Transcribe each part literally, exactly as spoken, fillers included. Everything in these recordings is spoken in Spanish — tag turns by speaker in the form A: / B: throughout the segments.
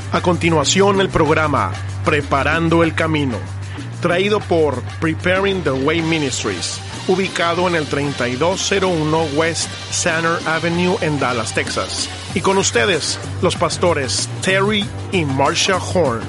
A: A continuación, el programa Preparando el Camino, traído por Preparing the Way Ministries, ubicado en el treinta y dos cero uno West Center Avenue en Dallas, Texas. Y con ustedes, los pastores Terry y Marsha Horn.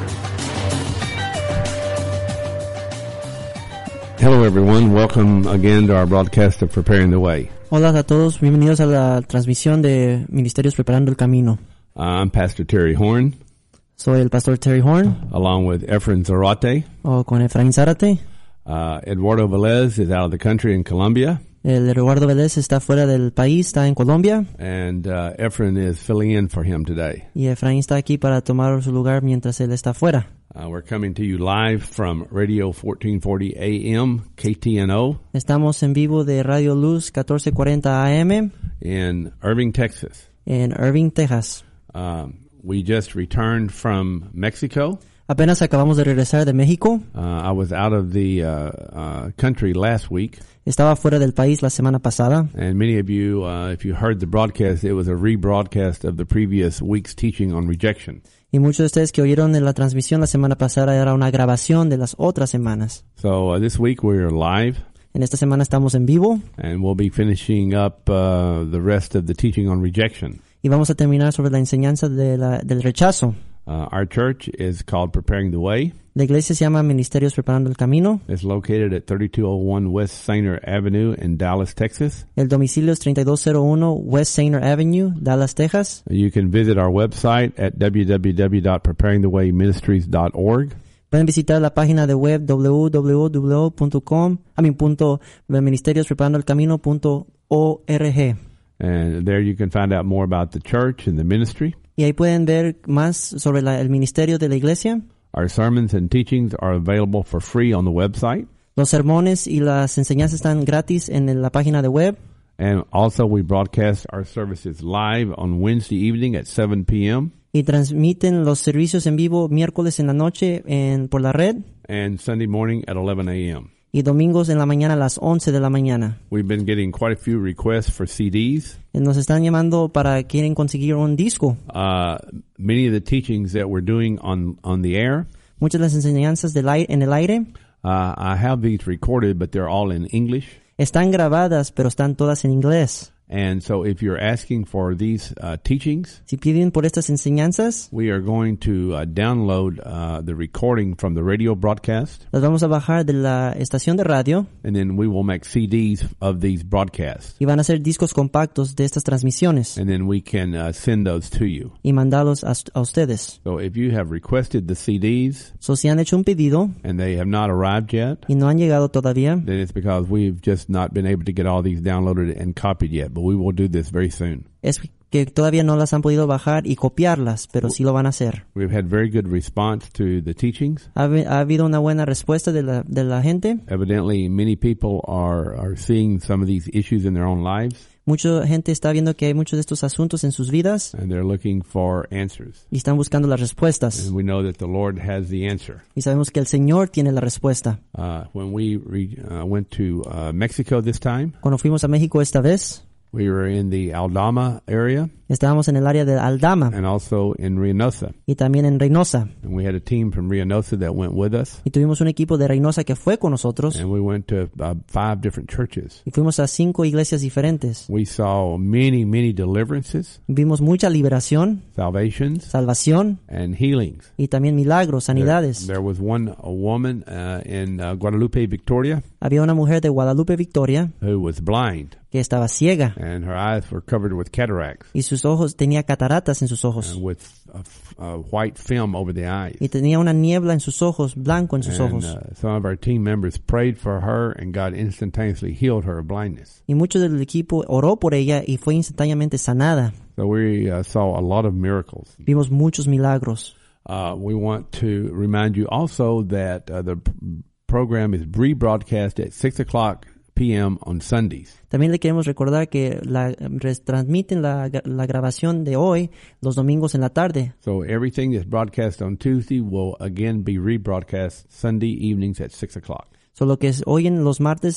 B: Hello everyone, welcome again to our broadcast of Preparing the Way.
C: Hola a todos, bienvenidos a la transmisión de Ministerios Preparando el Camino.
B: Uh, I'm Pastor Terry Horn.
C: Soy el pastor Terry Horn.
B: Along with Efrain Zarate.
C: O con Efraín Zárate.
B: Uh, Eduardo Velez is out of the country in Colombia.
C: El Eduardo Velez está fuera del país, está en Colombia.
B: And uh, Efrain is filling in for him today.
C: Y Efraín está aquí para tomar su lugar mientras él está fuera.
B: Uh, we're coming to you live from Radio fourteen forty A M, K T N O.
C: Estamos en vivo de Radio Luz catorce cuarenta A M.
B: In Irving, Texas.
C: En Irving, Texas.
B: Um, we just returned from Mexico.
C: Apenas acabamos de regresar de México.
B: Uh, I was out of the uh, uh, country last week.
C: Estaba fuera del país la semana pasada.
B: And many of you, uh, if you heard the broadcast, it was a rebroadcast of the previous week's teaching on rejection.
C: Y muchos de ustedes que oyeron en la transmisión la semana pasada era una grabación de las otras semanas.
B: So uh, this week we're live.
C: En esta semana estamos en vivo.
B: And we'll be finishing up uh, the rest of the teaching on rejection.
C: Y vamos a terminar sobre la enseñanza de la, del rechazo.
B: Uh, our church is called Preparing the Way.
C: La iglesia se llama Ministerios Preparando el Camino.
B: It's located at thirty-two oh one West Sainer Avenue in Dallas, Texas.
C: El domicilio es treinta y dos cero uno West Sainer Avenue, Dallas, Texas.
B: You can visit our website at w w w dot preparing the way ministries dot org.
C: Pueden visitar la página de web w w w punto com, I mean, punto ministerios preparando el camino punto org.
B: And there you can find out more about the church and the ministry.
C: Y ahí pueden ver más sobre la, el ministerio de la iglesia.
B: Our sermons and teachings are available for free on the website.
C: Los sermones y las enseñanzas están gratis en la página de web.
B: And also we broadcast our services live on Wednesday evening at seven p m
C: Y transmiten los servicios en vivo miércoles en la noche en, por la red.
B: And Sunday morning at eleven a m
C: Y domingos en la mañana a las once de la mañana.
B: We've been getting quite a few requests for C Ds.
C: Nos están llamando para quieren conseguir un disco.
B: Uh, many of the teachings that we're doing on, on the air.
C: Muchas de las enseñanzas del aire, en el aire.
B: Uh, I have these recorded, but they're all in English.
C: Están grabadas, pero están todas en inglés.
B: And so if you're asking for these uh, teachings,
C: si piden por estas enseñanzas,
B: we are going to uh, download uh, the recording from the radio broadcast.
C: Las vamos a bajar de la estación de radio.
B: And then we will make C Ds of these broadcasts.
C: Y van a ser discos compactos de estas transmisiones.
B: And then we can uh, send those to you.
C: Y mandarlos a, a ustedes.
B: So if you have requested the C Ds,
C: so si han hecho un pedido,
B: and they have not arrived yet,
C: y no han llegado todavía,
B: then it's because we've just not been able to get all these downloaded and copied yet. But we will do this very soon.
C: Es que todavía no las han podido bajar y copiarlas, pero sí lo van a hacer.
B: We've had very good response to the teachings.
C: Ha, ha habido una buena respuesta de la, de la gente.
B: Evidently, many people are, are seeing some of these issues in their own lives.
C: Mucha gente está viendo que hay muchos de estos asuntos en sus vidas.
B: And they're looking for answers.
C: Y están buscando las respuestas.
B: And we know that the Lord has the answer.
C: Y sabemos que el Señor tiene la respuesta.
B: Uh, when we re, uh, went to uh, Mexico this time,
C: cuando fuimos a México esta vez,
B: we were in the Aldama area.
C: Estábamos en el área de Aldama.
B: And also in Reynosa.
C: Y también en Reynosa.
B: And we had a team from Reynosa that went with us.
C: Y tuvimos un equipo de Reynosa que fue con nosotros.
B: And we went to uh, five different churches.
C: Y fuimos a cinco iglesias diferentes.
B: We saw many, many deliverances.
C: Vimos mucha liberación.
B: Salvations.
C: Salvación.
B: And healings.
C: Y también milagros, sanidades.
B: There, there was one a woman uh, in uh, Guadalupe, Victoria.
C: Había una mujer de Guadalupe, Victoria.
B: Who was blind.
C: Que estaba ciega.
B: And her eyes were covered with cataracts.
C: Y sus ojos, tenía cataratas en sus ojos.
B: And with a, a white film over the eyes.
C: Y tenía una niebla en sus ojos, blanco en sus
B: and,
C: ojos.
B: Uh, some of our team members prayed for her and God instantaneously healed her blindness.
C: Y muchos del equipo oró por ella y fue instantáneamente sanada.
B: So we uh, saw a lot of miracles.
C: Vimos muchos milagros.
B: Uh, we want to remind you also that uh, the p- program is rebroadcast at six o'clock p m on Sundays.
C: También le queremos recordar que la retransmiten la, la grabación de hoy los domingos en la tarde.
B: So everything that's broadcast on Tuesday will again be rebroadcast Sunday evenings at six o'clock.
C: So lo que es hoy en los martes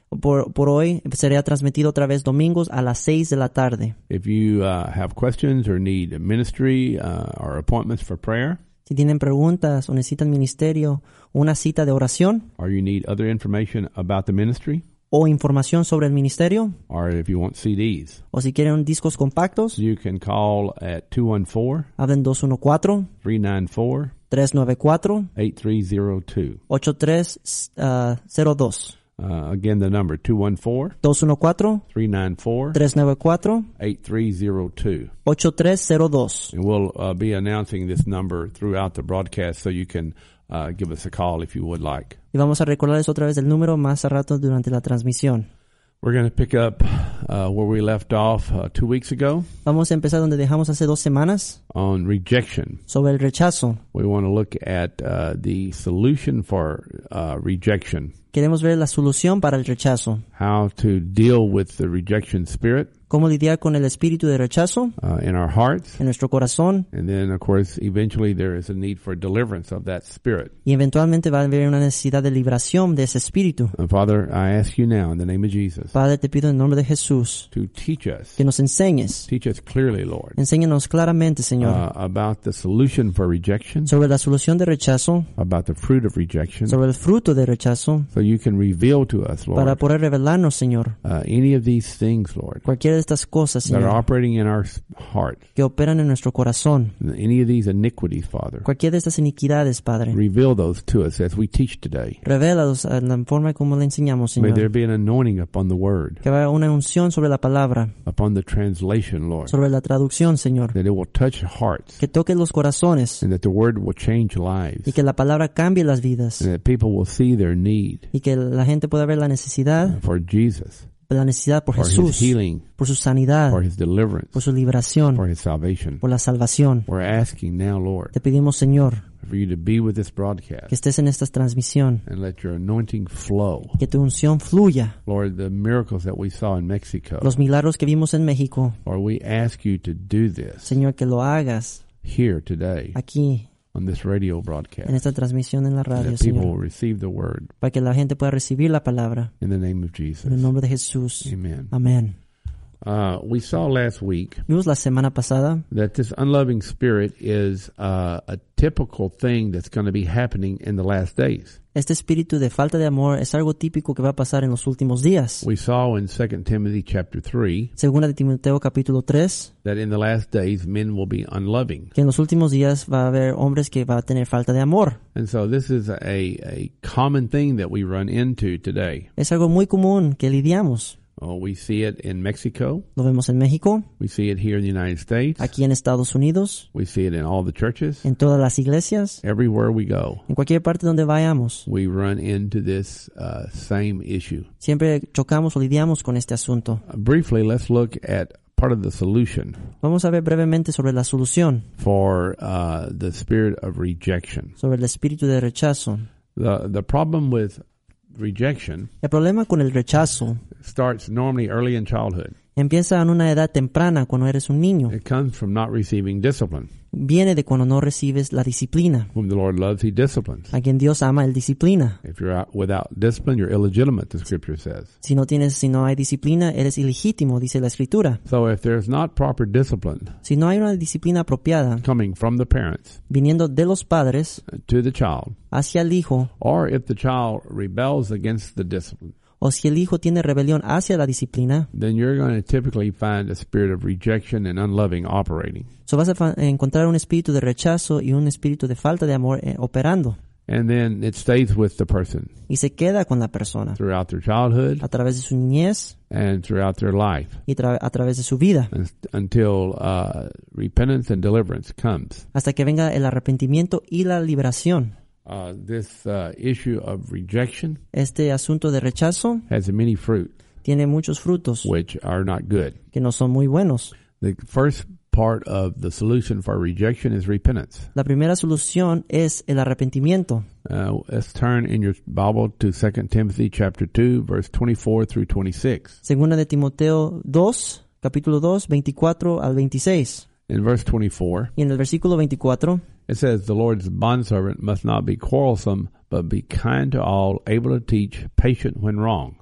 C: Por, por hoy sería transmitido otra vez domingos a las seis de la tarde.
B: If you uh, have questions or need ministry uh, or appointments for prayer,
C: Si tienen preguntas o necesitan ministerio o una cita de oración
B: or you need other information about the ministry,
C: o información sobre el ministerio,
B: or if you want C Ds,
C: o si quieren discos compactos,
B: you can call at two one four,
C: hablen dos uno cuatro,
B: three nine four,
C: tres nueve cuatro,
B: eight three zero two.
C: ocho tres cero dos.
B: Uh, again, the number two one four,
C: dos uno cuatro,
B: three nine four,
C: tres nueve cuatro,
B: eight three zero two.
C: ocho tres cero dos.
B: And we'll uh, be announcing this number throughout the broadcast, so you can uh, give us a call if you would like.
C: Y vamos a recordarles otra vez el número más a rato durante la transmisión.
B: We're going to pick up uh, where we left off uh, two weeks ago
C: Vamos a empezar donde dejamos hace dos semanas
B: on rejection.
C: sobre el rechazo.
B: We want to look at uh, the solution for uh, rejection,
C: Queremos ver la solución para el rechazo.
B: how to deal with the rejection spirit
C: Cómo lidiar con el espíritu de rechazo
B: uh, in our hearts.
C: en nuestro corazón.
B: And then, of course, eventually there is a need for deliverance of that spirit.
C: Y eventualmente va a haber una necesidad de liberación de ese espíritu.
B: And Father, I ask you now in the name of Jesus
C: Padre, te pido en nombre de Jesús
B: to teach us,
C: que nos enseñes.
B: teach us clearly, Lord,
C: Enséñanos claramente, Señor,
B: uh, about the solution for rejection,
C: sobre la solución de rechazo,
B: about the fruit of rejection,
C: sobre el fruto de rechazo,
B: so you can reveal to us,
C: para
B: Lord,
C: poder revelarnos, Señor,
B: uh, any of these things, Lord,
C: cualquiera de estas cosas,
B: that are
C: Señor,
B: operating in our s- heart,
C: que operan en nuestro corazón.
B: any of these iniquities, Father.
C: Cualquiera de estas iniquidades, Padre,
B: Reveal those to us as we teach today.
C: revélalos en la forma como le enseñamos,
B: May there
C: Señor.
B: be an anointing upon the word,
C: Que haya una unción sobre la palabra,
B: upon the translation, Lord,
C: sobre la traducción, Señor.
B: that it will touch hearts,
C: Que toque los corazones
B: and that the word will change
C: y
B: lives,
C: que la palabra cambie las vidas
B: and that people will see their need
C: y que la gente pueda ver la necesidad,
B: for Jesus,
C: la necesidad por
B: for his
C: Jesús,
B: healing,
C: por su sanidad,
B: for his deliverance,
C: por su liberación,
B: for his salvation.
C: por la salvación.
B: We're asking now, Lord,
C: Te pedimos, Señor,
B: for you to be with this
C: que
B: broadcast
C: estés en esta transmisión,
B: and let your anointing flow.
C: que tu unción fluya.
B: Lord, the miracles that we saw in Mexico,
C: Los milagros que vimos en México,
B: Lord, we ask you to do this
C: Señor, que lo hagas
B: here today
C: aquí,
B: on this radio
C: en
B: broadcast,
C: esta transmisión en la
B: and
C: radio,
B: that people will
C: Señor,
B: receive the word
C: para que la gente pueda recibir la palabra.
B: in the name of
C: En el
B: Jesus.
C: nombre de Jesús.
B: Amen.
C: Amén.
B: Uh, we saw last week
C: Vimos la semana pasada
B: that this unloving spirit is uh, a typical thing that's going to be happening in the last days.
C: este espíritu de falta de amor es algo típico que va a pasar en los últimos días.
B: We saw in Second Timothy chapter three
C: Segunda de Timoteo capítulo tres,
B: that in the last days men will be unloving.
C: que en los últimos días va a haber hombres que va a tener falta de amor.
B: And so this is a, a common thing that we run into today.
C: Es algo muy común que lidiamos.
B: Oh, we see it in Mexico.
C: Lo vemos en México,
B: We see it here in the United States.
C: aquí en Estados Unidos,
B: We see it in all the churches.
C: en todas las iglesias,
B: Everywhere we go,
C: en cualquier parte donde vayamos.
B: we run into this uh, same issue.
C: Siempre chocamos o lidiamos con este asunto.
B: Uh, briefly, let's look at part of the solution
C: Vamos a ver brevemente sobre la solución,
B: for uh, the spirit of rejection.
C: sobre el espíritu de rechazo.
B: The the problem with rejection
C: El problema con el rechazo
B: starts normally early in childhood.
C: empieza en una edad temprana, cuando eres un niño.
B: It comes from not receiving discipline.
C: Viene de cuando no recibes la disciplina.
B: Whom the Lord loves, He disciplines.
C: A quien Dios ama, Él disciplina.
B: If you're out without discipline, you're illegitimate, the Scripture says.
C: Si no tienes, si no hay disciplina, eres ilegítimo, dice la Escritura.
B: So if there's not proper discipline
C: Si no hay una disciplina apropiada,
B: coming from the parents
C: viniendo de los padres
B: to the child,
C: hacia el hijo,
B: or if the child rebels against the discipline,
C: o si el hijo tiene rebelión hacia la disciplina,
B: then you're going to typically find a spirit of rejection and unloving operating.
C: so vas a fa- encontrar un espíritu de rechazo y un espíritu de falta de amor eh, operando.
B: And then it stays with the person
C: Y se queda con la persona
B: throughout their childhood
C: a través de su niñez
B: and throughout their life
C: y tra- a través de su vida,
B: un- until uh, repentance and deliverance comes.
C: hasta que venga el arrepentimiento y la liberación.
B: Uh, this uh, issue of rejection
C: Este asunto de rechazo
B: has many fruit,
C: tiene muchos frutos
B: which are not good.
C: que no son muy buenos.
B: The first part of the solution for rejection is repentance.
C: La primera solución es el arrepentimiento.
B: Uh, let's turn in your Bible to Second Timothy chapter two, verse twenty-four through twenty-six.
C: Segunda de Timoteo dos, capítulo dos, veinticuatro al veintiséis.
B: In verse twenty-four,
C: Y en el versículo veinticuatro,
B: it says, "The Lord's bondservant must not be quarrelsome, but be kind to all, able to teach, patient when wrong."
C: y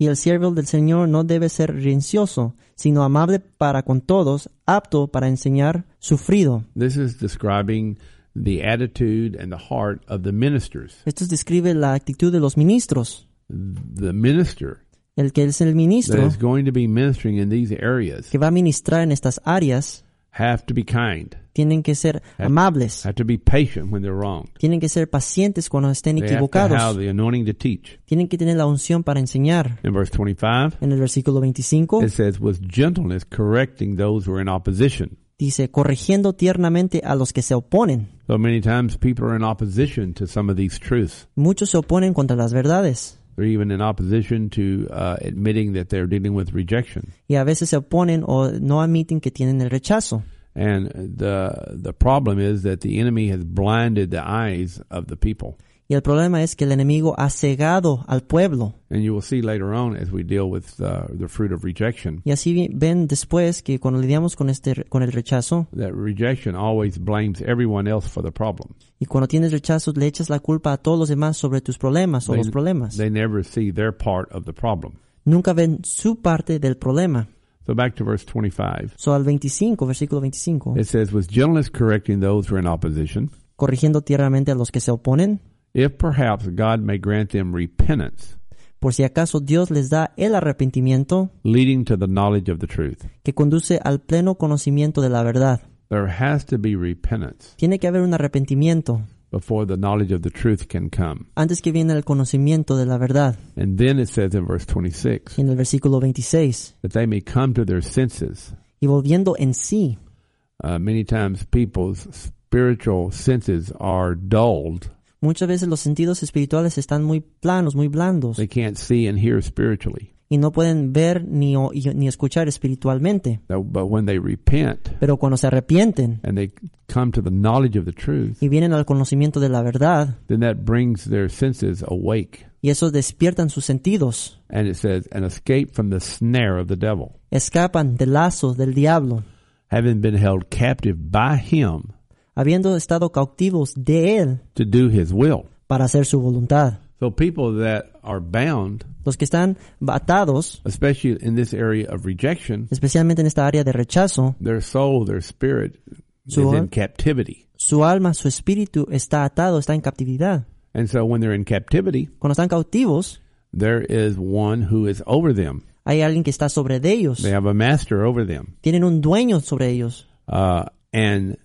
C: Y el siervo del Señor no debe ser rencioso, sino amable para con todos, apto para enseñar, sufrido.
B: This is describing the attitude and the heart of the ministers.
C: Esto describe la actitud de los ministros.
B: The minister
C: El que es el
B: that
C: ministro
B: is going to be ministering in these areas
C: que va a ministrar en estas áreas
B: have to be kind,
C: tienen que ser amables,
B: have to be patient when they're wrong.
C: tienen que ser pacientes cuando estén
B: They have to
C: equivocados,
B: have the anointing to teach.
C: tienen que tener la unción para enseñar.
B: In verse twenty-five,
C: En el versículo veinticinco
B: it says, with gentleness correcting those who are in opposition.
C: dice, corrigiendo tiernamente a los que se oponen.
B: So many times people are in opposition to some of these truths.
C: Muchos se oponen contra las verdades
B: They're even in opposition to uh, admitting that they're dealing with rejection.
C: y a veces se oponen o no admiten que tienen el rechazo.
B: And the the problem is that the enemy has blinded the eyes of the people.
C: Y el problema es que el enemigo ha cegado al pueblo.
B: And you will see later on as we deal with uh, the fruit of rejection,
C: Y así ven después que cuando lidiamos con este con el rechazo
B: that rejection always blames everyone else for the problem.
C: y cuando tienes rechazo le echas la culpa a todos los demás sobre tus problemas o
B: They,
C: los problemas.
B: they never see their part of the problem.
C: Nunca ven su parte del problema.
B: So back to verse twenty-five.
C: So al veinticinco, versículo veinticinco,
B: It says, with gentleness correcting those who are in opposition,
C: corrigiendo tiernamente a los que se oponen,
B: if perhaps God may grant them repentance,
C: por si acaso Dios les da el arrepentimiento
B: leading to the knowledge of the truth.
C: que conduce al pleno conocimiento de la verdad.
B: There has to be repentance
C: Tiene que haber un arrepentimiento
B: before the knowledge of the truth can come.
C: antes que viene el conocimiento de la verdad.
B: And then it says in verse twenty-six,
C: Y en el versículo veintiséis,
B: that they may come to their senses.
C: y volviendo en sí,
B: Uh, many times people's spiritual senses are dulled.
C: muchas veces los sentidos espirituales están muy planos, muy blandos,
B: They can't see and hear spiritually.
C: y no pueden ver ni, o- y- ni escuchar espiritualmente.
B: So, but when they repent
C: Pero cuando se arrepienten
B: and they come to the knowledge of the truth,
C: y vienen al conocimiento de la verdad,
B: then that brings their senses awake.
C: y esos despiertan sus sentidos,
B: And it says, and escape from the snare of the devil,
C: escapan del lazo del diablo,
B: having been held captive by him
C: habiendo estado cautivos de él
B: to do his will.
C: para hacer su voluntad.
B: So people that are bound,
C: Los que están atados,
B: especially in this area of rejection,
C: especialmente en esta área de rechazo,
B: their soul, their spirit is
C: Su-
B: in captivity.
C: su alma, su espíritu está atado, está en captividad.
B: And so when they're in captivity,
C: Cuando están cautivos,
B: there is one who is over them.
C: hay alguien que está sobre de ellos.
B: They have a master over them.
C: Tienen un dueño sobre ellos.
B: Uh, and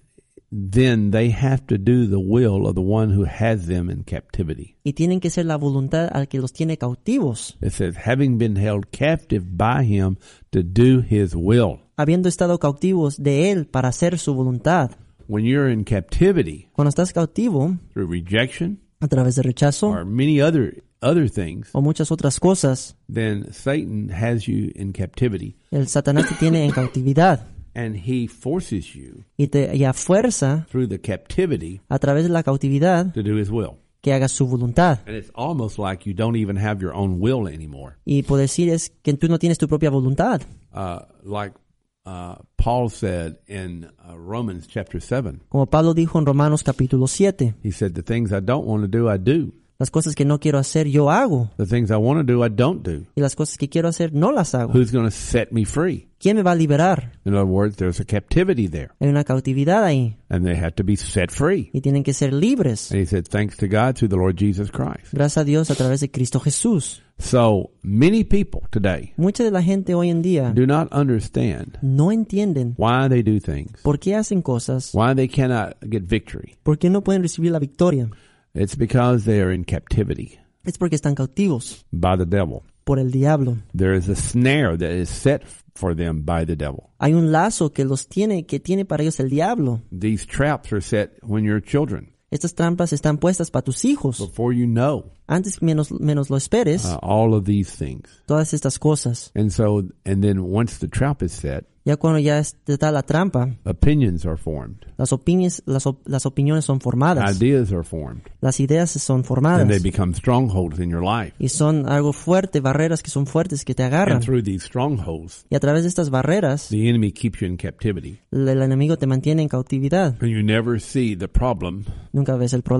B: then they have to do the will of the one who has them in captivity.
C: Y tienen que ser la voluntad al que los tiene cautivos,
B: It says, having been held captive by him to do his will.
C: habiendo estado cautivos de él para hacer su voluntad.
B: When you're in captivity
C: Cuando estás cautivo,
B: through rejection
C: a través de rechazo
B: or many other other things,
C: o muchas otras cosas,
B: then Satan has you in captivity
C: el Satanás te tiene en cautividad
B: and he forces you
C: y te y a fuerza,
B: through the captivity
C: a través de la cautividad,
B: to do his will.
C: que hagas su voluntad.
B: And it's almost like you don't even have your own will anymore.
C: Y por decir es que tú no tienes tu propia voluntad.
B: Uh, like uh, Paul said in uh, Romans chapter seven,
C: Como Pablo dijo en Romanos capítulo siete,
B: he said, the things I don't want to do, I do.
C: las cosas que no quiero hacer yo hago,
B: The things I want to do, I don't do.
C: y las cosas que quiero hacer no las hago.
B: Who's going to set me free?
C: ¿Quién me va a liberar?
B: In other words, there's a captivity there,
C: Hay una cautividad ahí
B: and they have to be set free.
C: y tienen que ser libres.
B: And he said, thanks to God through the Lord Jesus Christ.
C: Gracias a Dios a través de Cristo Jesús.
B: So many people today
C: Mucha de la gente hoy en día
B: do not understand
C: no entienden
B: why they do things,
C: por qué hacen cosas,
B: why they cannot get victory.
C: por qué no pueden recibir la victoria.
B: It's because they are in captivity
C: Es porque están cautivos
B: by the devil.
C: por el diablo.
B: There is a snare that is set for them by the devil.
C: Hay un lazo que los tiene, que tiene para ellos el diablo.
B: These traps are set when you're children.
C: Estas trampas están puestas para tus hijos.
B: Before you know
C: Antes menos, menos lo esperes,
B: uh, all of these things.
C: todas estas cosas.
B: And so, and then once the trap is set,
C: Ya cuando ya está la trampa,
B: opinions are formed.
C: las opiniones, las, op- las opiniones son formadas.
B: Ideas are formed.
C: Las ideas son
B: And
C: formadas.
B: they become strongholds in your life.
C: Y son algo fuerte, barreras que son fuertes que te agarran.
B: And through these strongholds,
C: Y a través de estas barreras,
B: the enemy keeps you in captivity.
C: el el enemigo te mantiene en cautividad.
B: And you never see the problem
C: Nunca ves el problema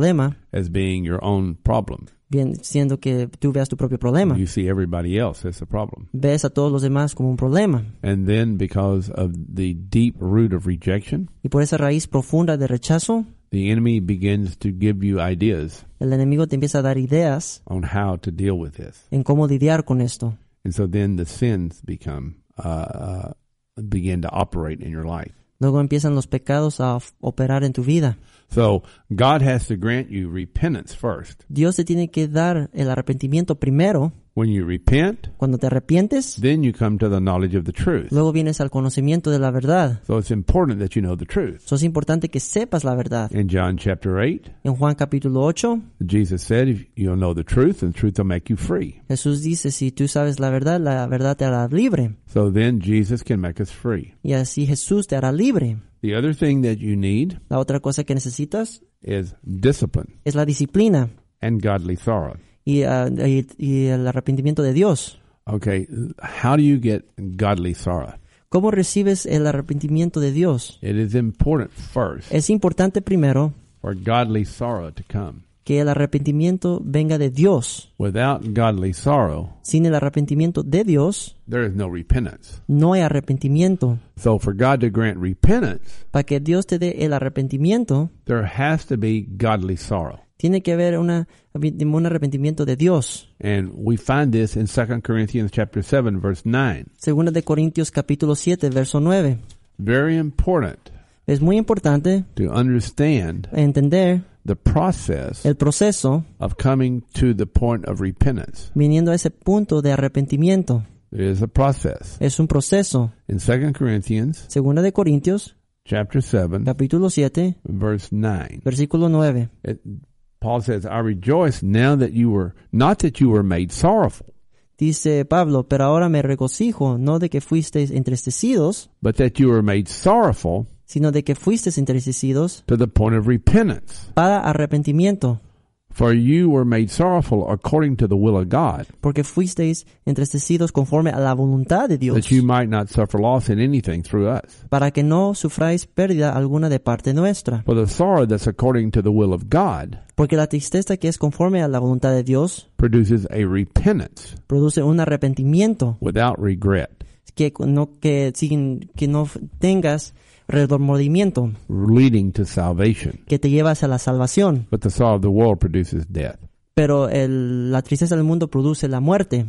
B: as being your own problem.
C: bien siendo que tú veas tu propio problema.
B: You see everybody else as a problem.
C: Ves a todos los demás como un problema.
B: And then because of the deep root of rejection,
C: Y por esa raíz profunda de rechazo,
B: the enemy begins to give you ideas
C: el enemigo te empieza a dar ideas
B: on how to deal with this.
C: en cómo lidiar con esto.
B: And so then the sins become, uh, uh, begin to operate in your life.
C: Luego empiezan los pecados a f- operar en tu vida.
B: So God has to grant you repentance first.
C: Dios te tiene que dar el arrepentimiento primero.
B: When you repent,
C: Cuando te arrepientes,
B: then you come to the knowledge of the truth.
C: luego vienes al conocimiento de la verdad.
B: So it's important that you know the truth.
C: So es importante que sepas la verdad.
B: In John chapter eight,
C: En Juan capítulo ocho,
B: Jesus said, if you'll know the truth, and the truth will make you free.
C: Jesús dice, si tú sabes la verdad, la verdad te hará libre.
B: So then Jesus can make us free.
C: Y así Jesús te hará libre.
B: The other thing that you need
C: La otra cosa que necesitas
B: is discipline
C: es la disciplina
B: and godly sorrow.
C: y, uh, y, y el arrepentimiento de Dios.
B: Okay, how do you get godly sorrow?
C: ¿Cómo recibes el arrepentimiento de Dios?
B: It is important first
C: Es importante primero
B: for godly sorrow to come.
C: que el arrepentimiento venga de Dios.
B: Without godly sorrow,
C: Sin el arrepentimiento de Dios,
B: there is no repentance.
C: no hay arrepentimiento.
B: So for God to grant repentance,
C: Para que Dios te dé el arrepentimiento,
B: there has to be godly sorrow.
C: tiene que haber una, un arrepentimiento de Dios.
B: And we find this in Second Corinthians chapter seven, verse nine.
C: Segunda de Corintios capítulo siete, verso nueve.
B: Very important
C: Es muy importante
B: to understand
C: entender
B: the process
C: el proceso
B: of coming to the point of repentance.
C: viniendo a ese punto de arrepentimiento.
B: There is a process.
C: Es un proceso.
B: In Second Corinthians
C: Segunda de Corintios
B: chapter seven,
C: capítulo siete,
B: verse nine.
C: versículo nueve.
B: It, Paul says, I rejoice now that you were, not that you were made sorrowful,
C: Dice Pablo, pero ahora me regocijo, no de que fuisteis entristecidos,
B: but that you were made sorrowful
C: sino de que fuisteis entristecidos
B: to the point of repentance.
C: para arrepentimiento,
B: For you were made sorrowful according to the will of God,
C: porque fuisteis entristecidos conforme a la voluntad de Dios,
B: that you might not suffer loss in anything through us.
C: para que no sufráis pérdida alguna de parte nuestra.
B: For the sorrow that's according to the will of God
C: Porque la tristeza que es conforme a la voluntad de Dios
B: produces a repentance
C: produce un arrepentimiento
B: without regret,
C: que no, que, sin, que no tengas remordimiento,
B: leading to salvation.
C: que te lleva hacia la salvación.
B: But the sorrow of the world produces death.
C: Pero el, la tristeza del mundo produce la muerte.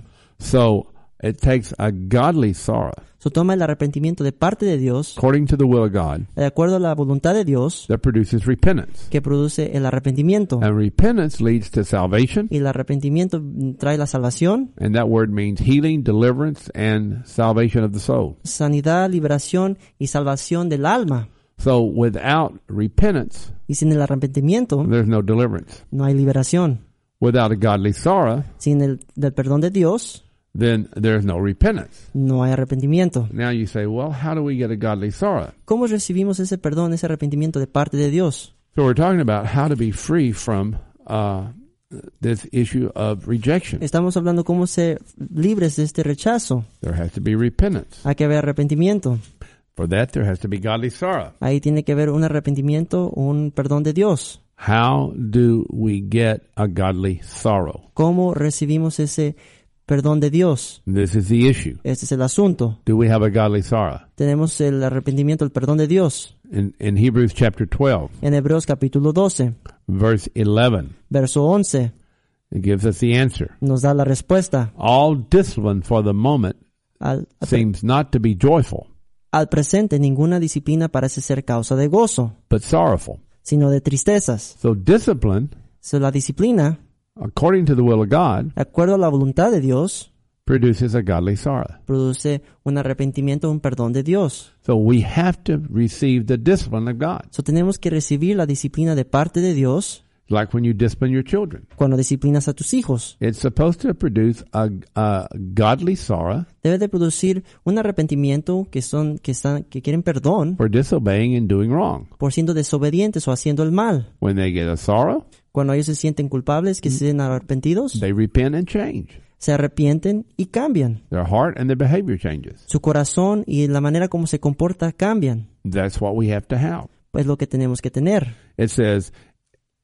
B: So it takes a godly sorrow
C: So toma el arrepentimiento de parte de Dios,
B: according to the will of God
C: de acuerdo a la voluntad de Dios,
B: that produces repentance.
C: que produce el arrepentimiento.
B: And repentance leads to salvation.
C: Y el arrepentimiento trae la salvación,
B: And that word means healing, deliverance, and salvation of the soul.
C: sanidad, liberación y salvación del alma.
B: So without repentance,
C: Y sin el arrepentimiento
B: there's no deliverance.
C: no hay liberación.
B: Without a godly sorrow,
C: Sin el del perdón de Dios
B: then there's no repentance.
C: no hay arrepentimiento.
B: Now you say, well, how do we get a godly sorrow?
C: ¿Cómo recibimos ese perdón, ese arrepentimiento de parte de Dios?
B: So we're talking about how to be free from uh, this issue of rejection.
C: Estamos hablando cómo ser libres de este rechazo.
B: There has to be repentance.
C: Hay que haber arrepentimiento.
B: For that, there has to be godly sorrow.
C: Ahí tiene que haber un arrepentimiento, un perdón de Dios.
B: How do we get a godly sorrow?
C: ¿Cómo recibimos ese perdón de Dios?
B: This is the issue.
C: Este es el asunto.
B: Do we have a godly sorrow?
C: Tenemos el arrepentimiento, el perdón de Dios.
B: In, in Hebrews chapter twelve,
C: En Hebreos capítulo doce,
B: verse eleven,
C: verso once,
B: it gives us the answer.
C: nos da la respuesta.
B: All discipline for the moment
C: Al, al,
B: seems not to be joyful,
C: al presente ninguna disciplina parece ser causa de gozo,
B: but sorrowful.
C: sino de tristezas.
B: So discipline,
C: So, la disciplina,
B: according to the will of God,
C: de acuerdo a la voluntad de Dios,
B: produces a godly sorrow.
C: produce un arrepentimiento, un perdón de Dios.
B: So we have to receive the discipline of God.
C: So, tenemos que recibir la disciplina de parte de Dios
B: Like when you discipline your children.
C: cuando disciplinas a tus hijos.
B: It's supposed to produce a, a godly sorrow
C: Debe de producir un arrepentimiento que son que están que quieren perdón
B: for disobeying and doing wrong.
C: por siendo desobedientes o haciendo el mal.
B: When they get a sorrow,
C: Cuando ellos se sienten culpables, que se sienten arrepentidos,
B: they repent and change.
C: se arrepienten y cambian.
B: Their heart and their behavior changes.
C: Su corazón y la manera como se comporta cambian.
B: That's what we have to have.
C: Es lo que tenemos que tener.
B: It says,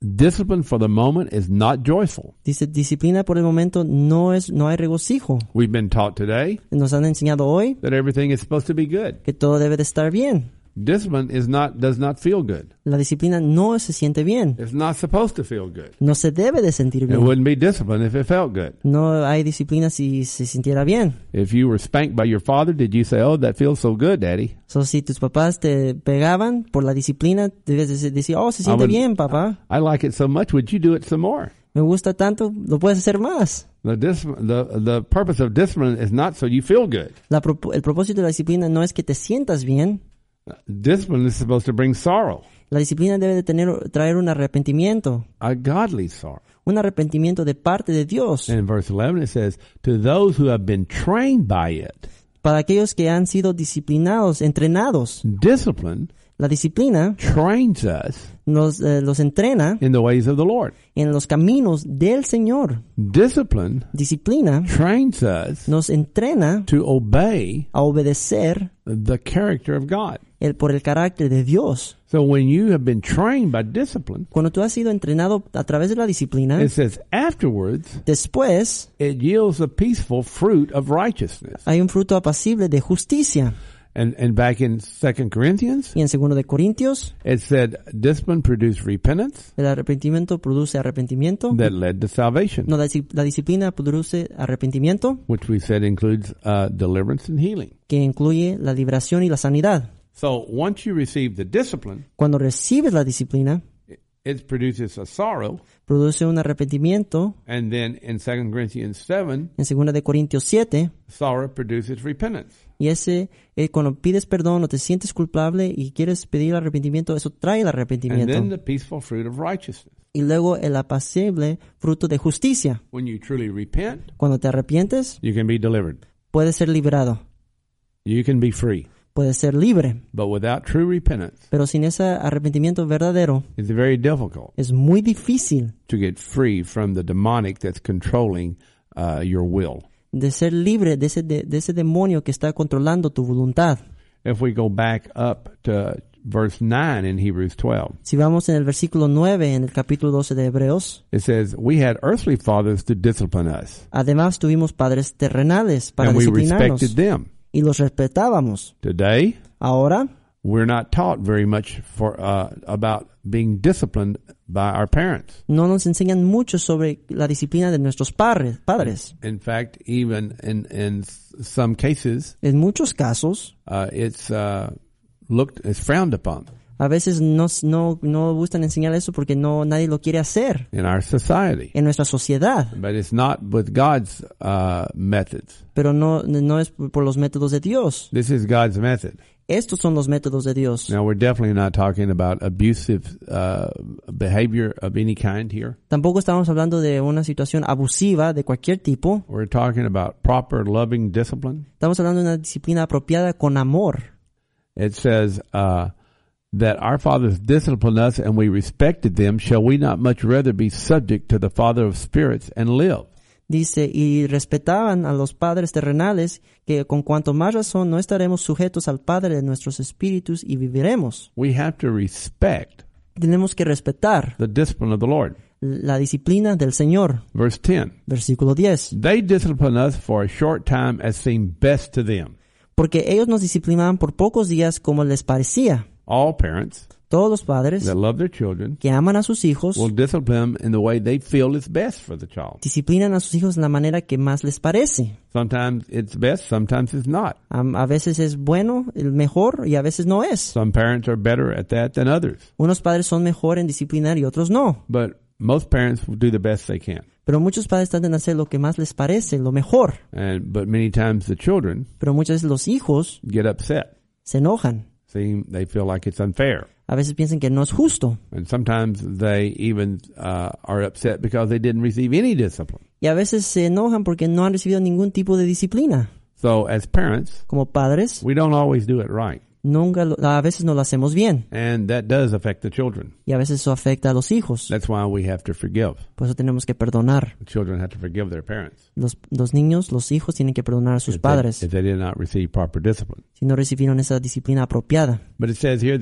B: discipline for the moment is not joyful.
C: Dice, disciplina por el momento no es, no hay regocijo.
B: We've been taught today
C: Nos han enseñado hoy
B: that everything is supposed to be good.
C: que todo debe de estar bien.
B: Discipline is not does not feel good.
C: La disciplina no se siente bien.
B: It's not supposed to feel good.
C: No se debe de sentir
B: It
C: bien.
B: wouldn't be discipline if it felt good.
C: No hay disciplina si se sintiera bien.
B: If you were spanked by your father, did you say, "Oh, that feels so good, Daddy"?
C: So, si tus papás te pegaban por la disciplina, debes de decir, oh, se siente
B: would-
C: bien, papá.
B: I like it so much. Would you do it some more?
C: Me gusta tanto, lo puedes hacer más.
B: The dis- the the purpose of discipline is not so you feel good.
C: La pro- el propósito de la disciplina no es que te sientas bien.
B: Discipline is supposed to bring sorrow,
C: La disciplina debe de tener, traer un arrepentimiento.
B: a godly sorrow.
C: Un arrepentimiento de parte de Dios.
B: And in verse eleven it says, "To those who have been trained by it."
C: Para aquellos que han sido disciplinados, entrenados.
B: Discipline
C: La disciplina
B: trains us
C: nos, eh, los entrena
B: in the ways of the Lord.
C: en los caminos del Señor.
B: Discipline
C: Disciplina
B: trains us
C: nos entrena
B: to obey
C: a obedecer
B: the character of God.
C: el, por el carácter de Dios.
B: So when you have been trained by discipline,
C: Cuando tú has sido entrenado a través de la disciplina,
B: it says afterwards
C: después
B: it yields a peaceful fruit of righteousness.
C: hay un fruto apacible de justicia.
B: And and back in Second Corinthians,
C: Y en segundo de Corintios,
B: it said discipline produced repentance
C: el arrepentimiento produce arrepentimiento.
B: that led to salvation,
C: No, la, disci- la disciplina produce arrepentimiento,
B: which we said includes uh, deliverance and healing.
C: que incluye la liberación y la sanidad.
B: So once you receive the discipline,
C: Cuando recibes la disciplina,
B: it produces a sorrow.
C: produce un arrepentimiento.
B: And then in Second Corinthians seven,
C: En segunda de Corintios siete,
B: sorrow produces repentance.
C: y ese, eh, cuando pides perdón o te sientes culpable y quieres pedir arrepentimiento, eso trae el
B: And
C: arrepentimiento.
B: then the peaceful fruit of righteousness.
C: Y luego el apacible fruto de justicia.
B: When you truly repent,
C: Cuando te arrepientes,
B: you can be delivered.
C: puedes ser liberado,
B: You can be free.
C: puedes ser libre.
B: But without true repentance,
C: Pero sin ese arrepentimiento verdadero,
B: it's very difficult
C: es muy difícil
B: to get free from the demonic that's controlling uh, your will.
C: de ser libre de ese, de, de ese demonio que está controlando tu voluntad.
B: If we go back up to verse nine in Hebrews twelve,
C: Si vamos en el versículo nueve, en el capítulo doce de Hebreos,
B: it says, "We had earthly fathers to discipline us,
C: además tuvimos padres terrenales para
B: and we
C: disciplinarnos
B: respected them.
C: y los respetábamos.
B: Today,
C: Ahora
B: we're not taught very much for uh, about being disciplined by our parents.
C: no nos enseñan mucho sobre la disciplina de nuestros padres. padres.
B: In fact, even in in some cases,
C: En muchos casos,
B: uh, it's uh, looked it's frowned upon
C: a veces no, no, no gustan enseñar eso porque no nadie lo quiere hacer
B: in our society.
C: en nuestra sociedad.
B: But it's not with God's uh, methods.
C: Pero no, no es por los métodos de Dios.
B: This is God's method.
C: Estos son los métodos de Dios.
B: Now, we're definitely not talking about abusive uh, behavior of any kind here.
C: Tampoco estamos hablando de una situación abusiva de cualquier tipo.
B: We're talking about proper, loving discipline.
C: Estamos hablando de una disciplina apropiada con amor.
B: It says uh, that our fathers disciplined us and we respected them. Shall we not much rather be subject to the Father of spirits and live?
C: Dice, y respetaban a los padres terrenales, que con cuanto más razón no estaremos sujetos al Padre de nuestros espíritus y viviremos.
B: We have to respect
C: Tenemos que respetar
B: the discipline of the Lord.
C: la disciplina del Señor.
B: Verse ten.
C: Versículo diez.
B: They discipline us for a short time as seemed best to them.
C: Porque ellos nos disciplinaban por pocos días como les parecía.
B: All parents
C: Todos los padres
B: that love their children
C: que aman a sus hijos
B: will discipline them in the way they feel is best for the child.
C: disciplinan a sus hijos de la manera que más les parece.
B: Sometimes it's best, sometimes it's not.
C: A, a veces es bueno, el mejor, y a veces no es.
B: Some parents are better at that than others.
C: Unos padres son mejor en disciplinar y otros no.
B: But most parents will do the best they can.
C: Pero muchos padres tratan de hacer lo que más les parece, lo mejor.
B: And but many times the children
C: Pero muchas veces los hijos
B: get upset.
C: se enojan.
B: See, they feel like it's unfair.
C: A veces piensan que no es justo.
B: And sometimes they even uh, are upset because they didn't receive any discipline.
C: Y a veces se enojan porque no han recibido ningún tipo de disciplina.
B: So as parents,
C: Como padres,
B: we don't always do it right.
C: nunca lo- a veces no lo hacemos bien.
B: And that does affect the children.
C: Y a veces eso afecta a los hijos.
B: That's why we have to forgive.
C: Por eso tenemos que perdonar.
B: The children have to forgive their parents
C: Los, los niños, los hijos tienen que perdonar a sus
B: if they,
C: padres
B: if they did not receive proper discipline.
C: si no recibieron esa disciplina apropiada.
B: But it says here that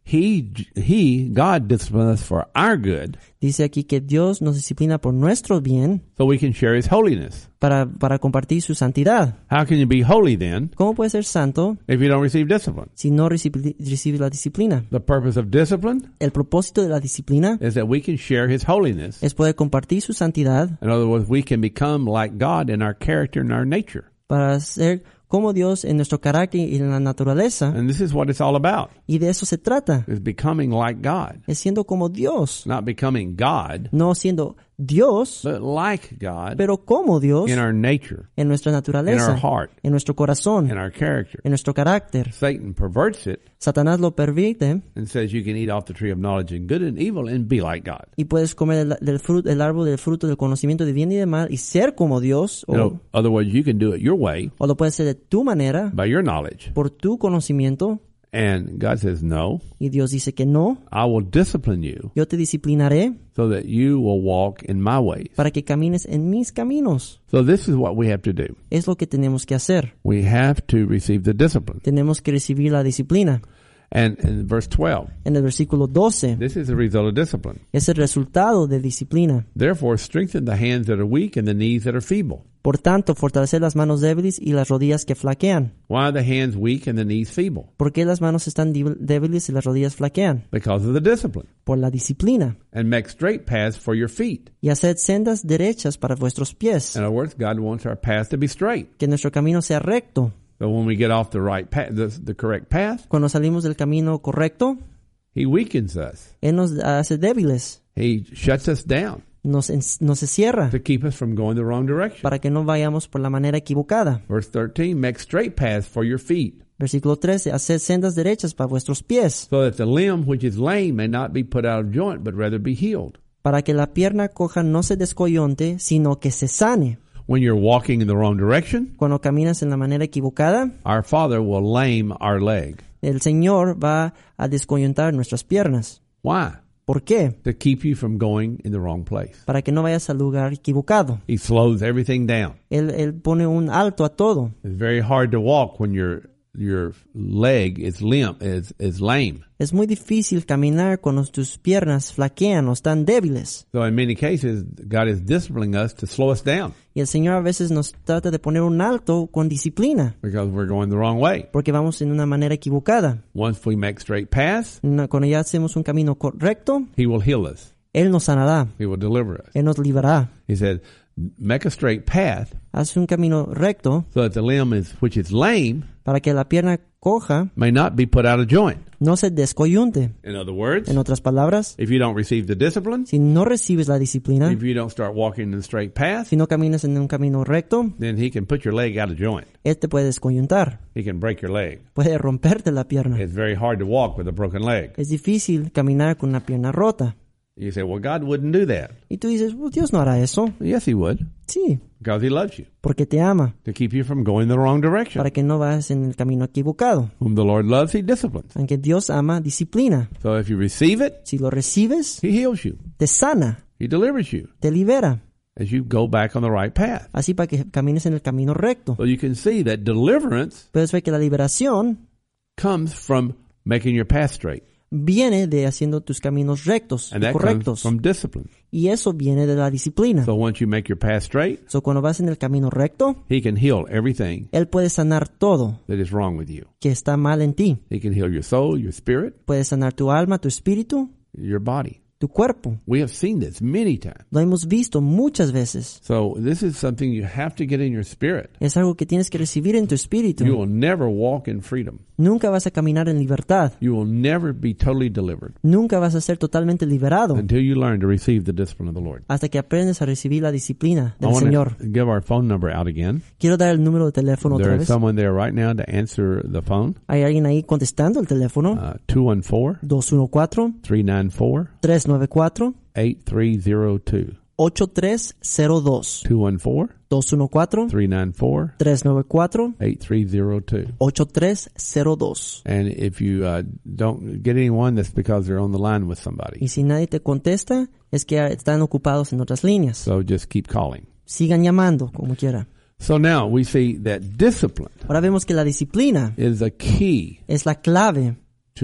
B: He, he, God disciplines us for our good,
C: Dice aquí que Dios nos disciplina por nuestro bien
B: so we can share His holiness.
C: para, para compartir su santidad.
B: How can you be holy then
C: ¿Cómo puedes ser santo
B: if you don't receive discipline?
C: si no recibe- recibes la disciplina?
B: The purpose of discipline
C: El propósito de la disciplina
B: is that we can share His holiness.
C: es poder compartir su santidad
B: In other words, we can become like God in our character and our nature.
C: para ser como Dios en nuestro carácter y en la naturaleza.
B: And this is what it's all about,
C: Y de eso se trata.
B: is becoming like God.
C: Es siendo como Dios.
B: Not becoming God,
C: No siendo Dios,
B: but like God
C: pero como Dios
B: in our nature,
C: en nuestra
B: in
C: naturaleza,
B: our heart,
C: en nuestro corazón,
B: in our character.
C: en nuestro carácter.
B: Satan perverts it
C: Satanás lo permite
B: and says you can eat off the tree of knowledge and good and evil and be like God.
C: y puedes comer el, del fruto, el árbol del fruto del conocimiento de bien y de mal y ser como Dios, o,
B: In o- other words, you can do it your way,
C: o lo puedes hacer de tu manera,
B: by your knowledge.
C: por tu conocimiento.
B: And God says, no,
C: Y Dios dice que no,
B: I will discipline you
C: yo te disciplinaré
B: so that you will walk in my ways.
C: para que camines en mis caminos.
B: So this is what we have to do.
C: Es lo que tenemos que hacer.
B: We have to receive the discipline.
C: Tenemos que recibir la disciplina.
B: And in verse twelve,
C: En el versículo doce,
B: this is the result of discipline.
C: es el resultado de disciplina.
B: Therefore, strengthen the hands that are weak and the knees that are feeble.
C: Por tanto, fortalecer las manos débiles y las rodillas que flaquean.
B: Why are the hands weak and the knees feeble?
C: ¿Por qué las manos están dib- débiles y las rodillas flaquean?
B: Because of the discipline.
C: Por la disciplina.
B: And make straight paths for your feet.
C: Y haced sendas derechas para vuestros pies.
B: In other words, God wants our path to be straight.
C: Que nuestro camino sea recto.
B: So when we get off the right path, the, the correct path,
C: Cuando salimos del camino correcto,
B: He weakens us.
C: Él nos hace débiles.
B: He shuts us down
C: Nos, en- nos cierra
B: to keep us from going the wrong direction.
C: para que no vayamos por la manera equivocada.
B: Verse thirteen, make straight paths for your feet,
C: Versículo trece. Haced sendas derechas para vuestros pies,
B: so that the limb which is lame may not be put out of joint, but rather be healed.
C: para que la pierna coja no se descoyunte, sino que se sane.
B: When you're walking in the wrong direction,
C: Cuando caminas en la manera equivocada,
B: our Father will lame our leg.
C: el Señor va a descoyuntar nuestras piernas.
B: Why?
C: ¿Por qué?
B: To keep you from going in the wrong place.
C: Para que no vayas al lugar equivocado.
B: He slows everything down.
C: Él, él pone un alto a todo.
B: It's very hard to walk when your your leg is limp, is is lame.
C: Es muy difícil caminar cuando tus piernas flaquean o están débiles.
B: So in many cases, God is disciplining us to slow us down
C: Y el Señor a veces nos trata de poner un alto con disciplina,
B: because we're going the wrong way.
C: porque vamos en una manera equivocada.
B: Once we make straight paths,
C: Una- Cuando ya hacemos un camino correcto,
B: He will heal us.
C: Él nos sanará,
B: He will deliver us.
C: Él nos librará.
B: He said, make a straight path
C: Haz un camino recto
B: so that the limb is which is lame
C: para que la pierna coja
B: may not be put out of joint.
C: no se descoyunte.
B: In other words,
C: En otras palabras,
B: if you don't receive the discipline,
C: si no recibes la disciplina,
B: if you don't start walking in the straight path,
C: si no caminas en un camino recto,
B: then He can put your leg out of joint.
C: Él te puede descoyuntar,
B: He can break your leg.
C: puede romperte la pierna.
B: It's very hard to walk with a broken leg.
C: Es difícil caminar con una pierna rota.
B: You say, well, God wouldn't do that.
C: Y tú dices, "Oh, Dios no hará eso."
B: Yes, He would,
C: Sí,
B: because He loves you,
C: porque te ama,
B: to keep you from going the wrong direction.
C: para que no vayas en el camino equivocado.
B: Whom the Lord loves, He disciplines.
C: Aunque Dios ama, disciplina.
B: So if you receive it,
C: Si lo recibes,
B: He heals you.
C: te sana,
B: He delivers you
C: te libera.
B: as you go back on the right path.
C: Así para que camines en el camino recto.
B: So you can see that deliverance
C: Puedes ver que la liberación
B: comes from making your path straight.
C: viene de haciendo tus caminos rectos
B: And
C: y
B: that
C: correctos.
B: comes from discipline.
C: Y eso viene de la disciplina.
B: So once you make your path straight,
C: So, cuando vas en el camino recto,
B: He can heal everything
C: Él puede sanar todo
B: that is wrong with you.
C: que está mal en ti.
B: He can heal your soul, your spirit,
C: Puede sanar tu alma, tu espíritu,
B: your body.
C: tu cuerpo.
B: We have seen this many times.
C: Lo hemos visto muchas veces.
B: So this is something you have to get in your spirit.
C: Es algo que tienes que recibir en tu espíritu.
B: You will never walk in freedom.
C: Nunca vas a caminar en libertad.
B: You will never be totally delivered
C: Nunca vas a ser totalmente liberado
B: until you learn to receive the discipline of the Lord.
C: hasta que aprendes a recibir la disciplina
B: I
C: del
B: want
C: Señor.
B: to give our phone number out again.
C: Quiero dar el número de teléfono otra
B: There is
C: vez.
B: someone there right now to answer the phone.
C: Hay alguien ahí contestando el teléfono.
B: Uh, two one four,
C: dos uno cuatro,
B: three nine four,
C: tres nueve cuatro,
B: eight three zero two.
C: ocho tres cero dos.
B: two one four,
C: dos uno cuatro,
B: three nine four,
C: tres nueve cuatro,
B: eight three zero two.
C: ocho tres cero dos.
B: And if you uh, don't get anyone, that's because they're on the line with somebody.
C: Y si nadie te contesta, es que están ocupados en otras líneas.
B: So just keep calling.
C: Sigan llamando, como quiera.
B: So now we see that discipline
C: Ahora vemos que la disciplina
B: is a key
C: es la clave
B: to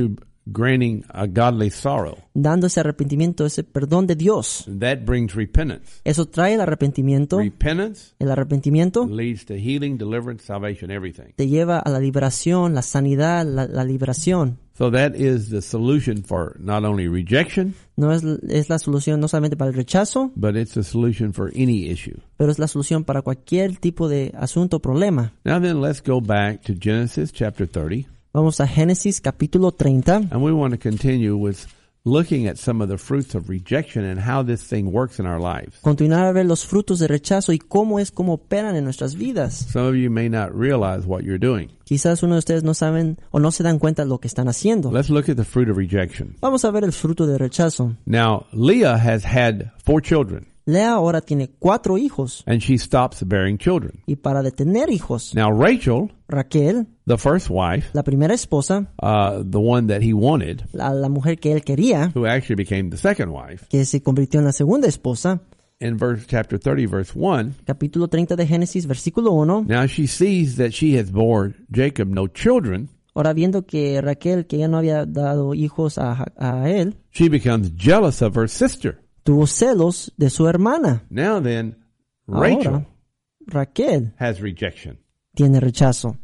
B: granting a godly sorrow.
C: dando ese arrepentimiento, ese perdón de Dios.
B: That brings repentance.
C: Eso trae el arrepentimiento.
B: Repentance
C: El arrepentimiento
B: leads to healing, deliverance, salvation, everything.
C: te lleva a la liberación, la sanidad, la, la liberación.
B: So that is the solution for not only rejection,
C: No es, es la solución no solamente para el rechazo,
B: but it's a solution for any issue.
C: pero es la solución para cualquier tipo de asunto o problema.
B: Now then, let's go back to Genesis chapter thirty,
C: Vamos a Génesis capítulo treinta.
B: and we want to continue with looking at some of the fruits of rejection and how this thing works in our lives.
C: Continuar a ver los frutos de rechazo y cómo es cómo operan en nuestras vidas.
B: Some of you may not realize what you're doing.
C: Quizás uno de ustedes no saben o no se dan cuenta de lo que están haciendo.
B: Let's look at the fruit of rejection.
C: Vamos a ver el fruto de rechazo.
B: Now, Leah has had four children,
C: Lea ahora tiene cuatro hijos
B: and she stops bearing children.
C: y para de tener hijos,
B: Now, Rachel,
C: Raquel,
B: the first wife,
C: la primera esposa,
B: uh, the one that he wanted,
C: la, la mujer que él quería,
B: who actually became the second wife,
C: que se convirtió en la segunda esposa,
B: in verse chapter thirty, verse one,
C: capítulo treinta de Génesis, versículo uno.
B: now she sees that she has bore Jacob no children.
C: Ahora viendo que Raquel, que ya no había dado hijos a, a él,
B: She becomes jealous of her sister.
C: tuvo celos de su hermana.
B: Now then, Rachel
C: Ahora, Raquel
B: has rejection
C: tiene rechazo,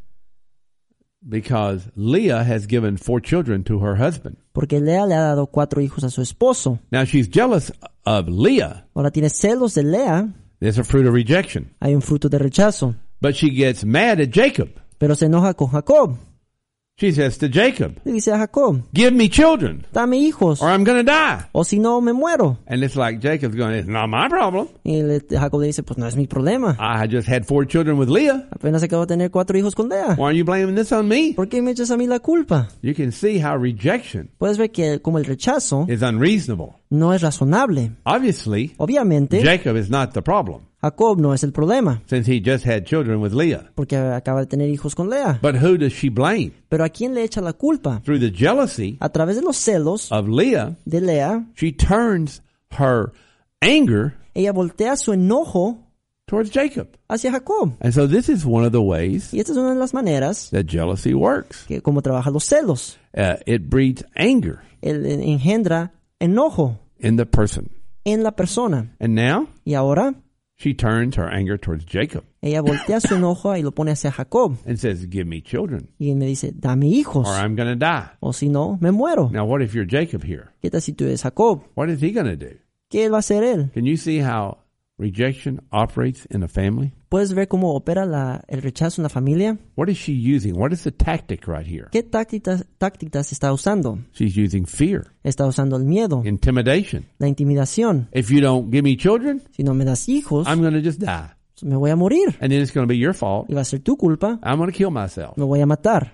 B: because Leah has given four children to her husband.
C: porque Lea le ha dado cuatro hijos a su esposo.
B: Now she's jealous of Leah.
C: Ahora tiene celos de Lea,
B: There's a fruit of rejection.
C: hay un fruto de rechazo,
B: But she gets mad at Jacob.
C: pero se enoja con Jacob.
B: She says to Jacob,
C: Le dice a Jacob,
B: give me children
C: dame hijos,
B: or I'm going to die.
C: o si no me muero.
B: And it's like Jacob's going, it's not my problem.
C: Y le, Jacob le dice, pues no es mi problema.
B: I just had four children with Leah.
C: Apenas acabo de tener cuatro hijos con Lea.
B: Why are you blaming this on me?
C: ¿Por qué me echas a mí la culpa?
B: You can see how rejection
C: Puedes ver que como el rechazo
B: is unreasonable.
C: no es razonable.
B: Obviously,
C: Obviamente,
B: Jacob is not the problem,
C: Jacob no es el problema,
B: since he just had children with Leah.
C: porque acaba de tener hijos con Lea.
B: But who does she blame?
C: Pero ¿a quién le echa la culpa?
B: Through the jealousy
C: A través de los celos
B: of Leah,
C: de Lea,
B: she turns her anger
C: ella voltea su enojo
B: towards Jacob.
C: hacia Jacob.
B: And so this is one of the ways
C: Y esta es una de las maneras
B: that jealousy works.
C: que como trabajan los celos.
B: Uh, it breeds anger
C: Él engendra enojo
B: in the person.
C: en la persona.
B: And now
C: Y ahora
B: she turns her anger towards Jacob
C: ella voltea su enojo y lo pone hacia Jacob.
B: and says, give me children
C: Y él me dice, dame hijos,
B: or I'm going to die.
C: o si no, me muero.
B: Now what if you're Jacob here?
C: ¿Qué tal si tú eres Jacob?
B: What is he going to do?
C: ¿Qué va a hacer él?
B: Can you see how rejection operates in a family?
C: ¿Puedes ver cómo opera la, el rechazo en la familia?
B: What is she using? What is the tactic right here?
C: ¿Qué tácticas, tácticas está usando?
B: She's using fear,
C: Está usando el miedo,
B: intimidation.
C: la intimidación.
B: If you don't give me children,
C: Si no me das hijos,
B: I'm going to just die.
C: me voy a morir.
B: And then it's going to be your fault.
C: Y va a ser tu culpa.
B: I'm going to kill myself.
C: Me voy a matar.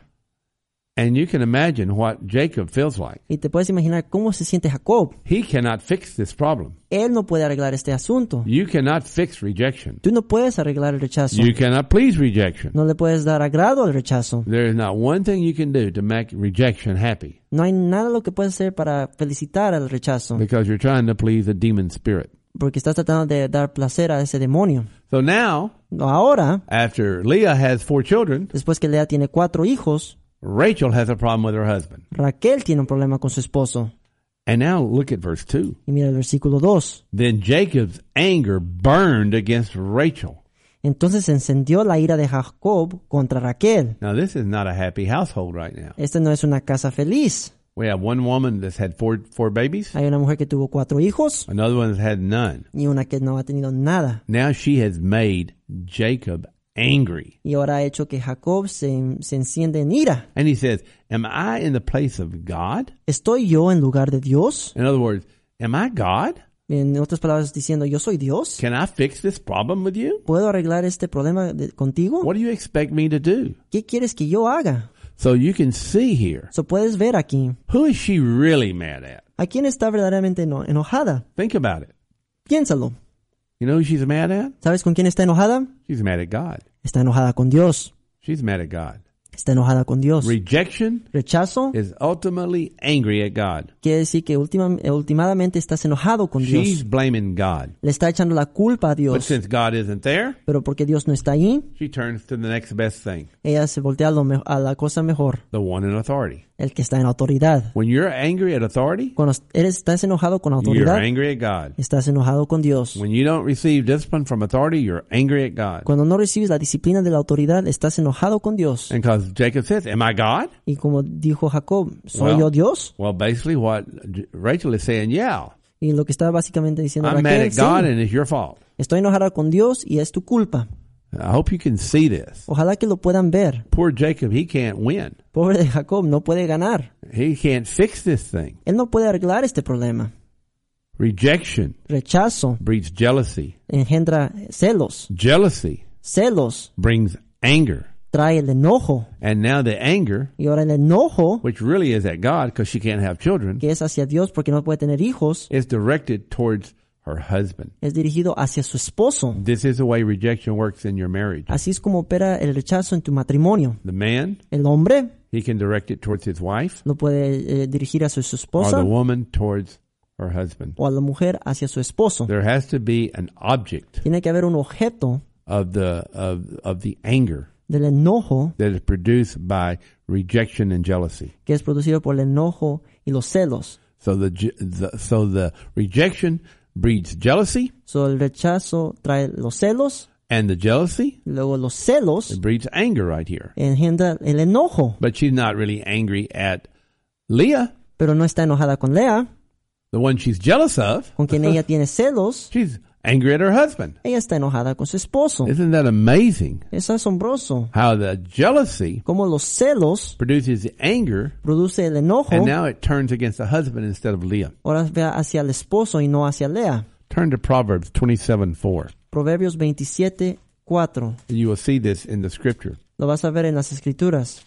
B: And you can imagine what Jacob feels like.
C: Y te puedes imaginar cómo se siente Jacob.
B: He cannot fix this problem.
C: Él no puede arreglar este asunto.
B: You cannot fix rejection.
C: Tú no puedes arreglar el rechazo.
B: You cannot please rejection.
C: No le puedes dar agrado al rechazo.
B: There is not one thing you can do to make rejection happy
C: No hay nada lo que puedes hacer para felicitar al rechazo.
B: because you're trying to please a demon spirit.
C: Porque estás tratando de dar placer a ese demonio.
B: So now,
C: Ahora,
B: after Leah has four children,
C: después que Lea tiene cuatro hijos,
B: Rachel has a problem with her husband.
C: Raquel tiene un problema con su esposo.
B: And now look at verse two.
C: Y mira el versículo dos.
B: Then Jacob's anger burned against Rachel.
C: Entonces se encendió la ira de Jacob contra Raquel.
B: Now this is not a happy household right now.
C: Esta no es una casa feliz.
B: We have one woman that's had four four babies,
C: Hay una mujer que tuvo cuatro hijos
B: another one that's had none.
C: y una que no ha tenido nada.
B: Now she has made Jacob angry.
C: Y ahora ha hecho que Jacob se, se enciende en ira.
B: And he says, am I in the place of God?
C: ¿Estoy yo en lugar de Dios?
B: In other words, am I God?
C: En otras palabras, diciendo, ¿yo soy Dios?
B: Can I fix this problem with you?
C: ¿Puedo arreglar este problema de- contigo?
B: What do you expect me to do?
C: ¿Qué quieres que yo haga?
B: So you can see here,
C: So puedes ver aquí,
B: who is she really mad at?
C: ¿a quién está verdaderamente eno- enojada?
B: Think about it.
C: Piénsalo.
B: You know who she's mad at?
C: ¿Sabes con quién está enojada?
B: She's mad at God.
C: Está enojada con Dios.
B: She's mad at God.
C: Está enojada con Dios.
B: Rejection
C: Rechazo
B: is ultimately angry at God.
C: quiere decir que última, eh, últimamente estás enojado con
B: She's
C: Dios.
B: blaming God.
C: Le está echando la culpa a
B: But
C: Dios.
B: since God isn't there,
C: Pero porque Dios no está ahí,
B: she turns to the next best thing,
C: ella se voltea a, lo me- a la cosa mejor,
B: the one in authority.
C: el que está en autoridad.
B: When you're angry at authority,
C: Cuando eres, estás enojado con
B: you're
C: autoridad,
B: angry at God.
C: estás enojado con Dios.
B: When you don't receive discipline from authority, you're angry at God.
C: Cuando no recibes la disciplina de la autoridad, estás enojado con Dios.
B: And because Jacob says, am I God?
C: Y como dijo Jacob, ¿soy
B: Well,
C: yo Dios?
B: Well, basically what Rachel is saying, yeah,
C: Y lo que está básicamente diciendo
B: I'm mad
C: Raquel,
B: at God
C: sí,
B: and it's your fault.
C: estoy enojada con Dios y es tu culpa.
B: I hope you can see this.
C: Ojalá que lo puedan ver.
B: Poor Jacob, he can't win.
C: Pobre de Jacob, no puede ganar.
B: He can't fix this thing.
C: Él no puede arreglar este problema.
B: Rejection
C: Rechazo
B: breeds jealousy.
C: engendra celos.
B: Jealousy
C: Celos
B: brings anger.
C: trae el enojo.
B: And now the anger,
C: Y ahora el enojo,
B: which really is at God because she can't have children,
C: que es hacia Dios porque no puede tener hijos,
B: is directed towards her husband.
C: es dirigido hacia su esposo.
B: This is the way rejection works in your marriage.
C: Así es como opera el rechazo en tu matrimonio.
B: The man,
C: El hombre
B: he can direct it towards his wife,
C: lo puede eh, dirigir hacia su
B: or
C: esposa
B: the woman towards her husband.
C: o a la mujer hacia su esposo.
B: There has to be an object
C: Tiene que haber un objeto
B: of the of of the anger
C: del enojo
B: that is produced by rejection and jealousy.
C: que es producido por el enojo y los celos.
B: So the, je- the so the rejection breeds jealousy,
C: So, el rechazo trae los celos,
B: and the jealousy
C: y luego los celos
B: it breeds anger right here.
C: engendra el enojo,
B: But she's not really angry at Leah,
C: pero no está enojada con Lea,
B: the one she's jealous of.
C: con quien ella tiene celos.
B: She's angry at her husband.
C: Ella está enojada con su esposo.
B: Isn't that amazing?
C: Es asombroso
B: How the jealousy
C: cómo los celos
B: produces the anger,
C: produce el enojo,
B: and now it turns against the husband instead of Leah.
C: ahora ve hacia el esposo y no hacia Lea.
B: Turn to Proverbs twenty-seven four.
C: Proverbios veintisiete cuatro.
B: You will see this in the scripture.
C: Lo vas a ver en las escrituras.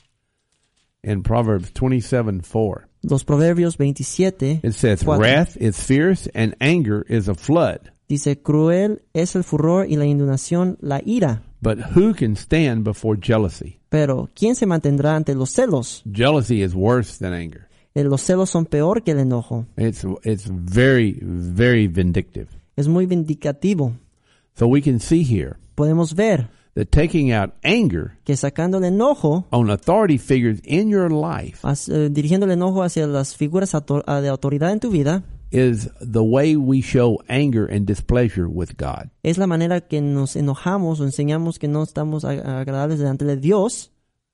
B: In Proverbs twenty-seven four.
C: Los Proverbios veintisiete
B: It says,
C: cuatro.
B: wrath is fierce and anger is a flood.
C: Dice, cruel es el furor y la inundación, la ira.
B: But who can stand before jealousy?
C: Pero, ¿quién se mantendrá ante los celos?
B: Jealousy is worse than anger.
C: Eh, Los celos son peor que el enojo.
B: It's it's very, very vindictive.
C: Es muy vindicativo.
B: So we can see here
C: Podemos ver
B: that taking out anger
C: que sacando el enojo,
B: on authority figures in your life
C: as- eh, dirigiendo el enojo hacia las figuras autor- ah, de autoridad en tu vida,
B: is the way we show anger and displeasure with God.
C: es la manera que nos enojamos o enseñamos que no estamos ag- agradables delante de Dios.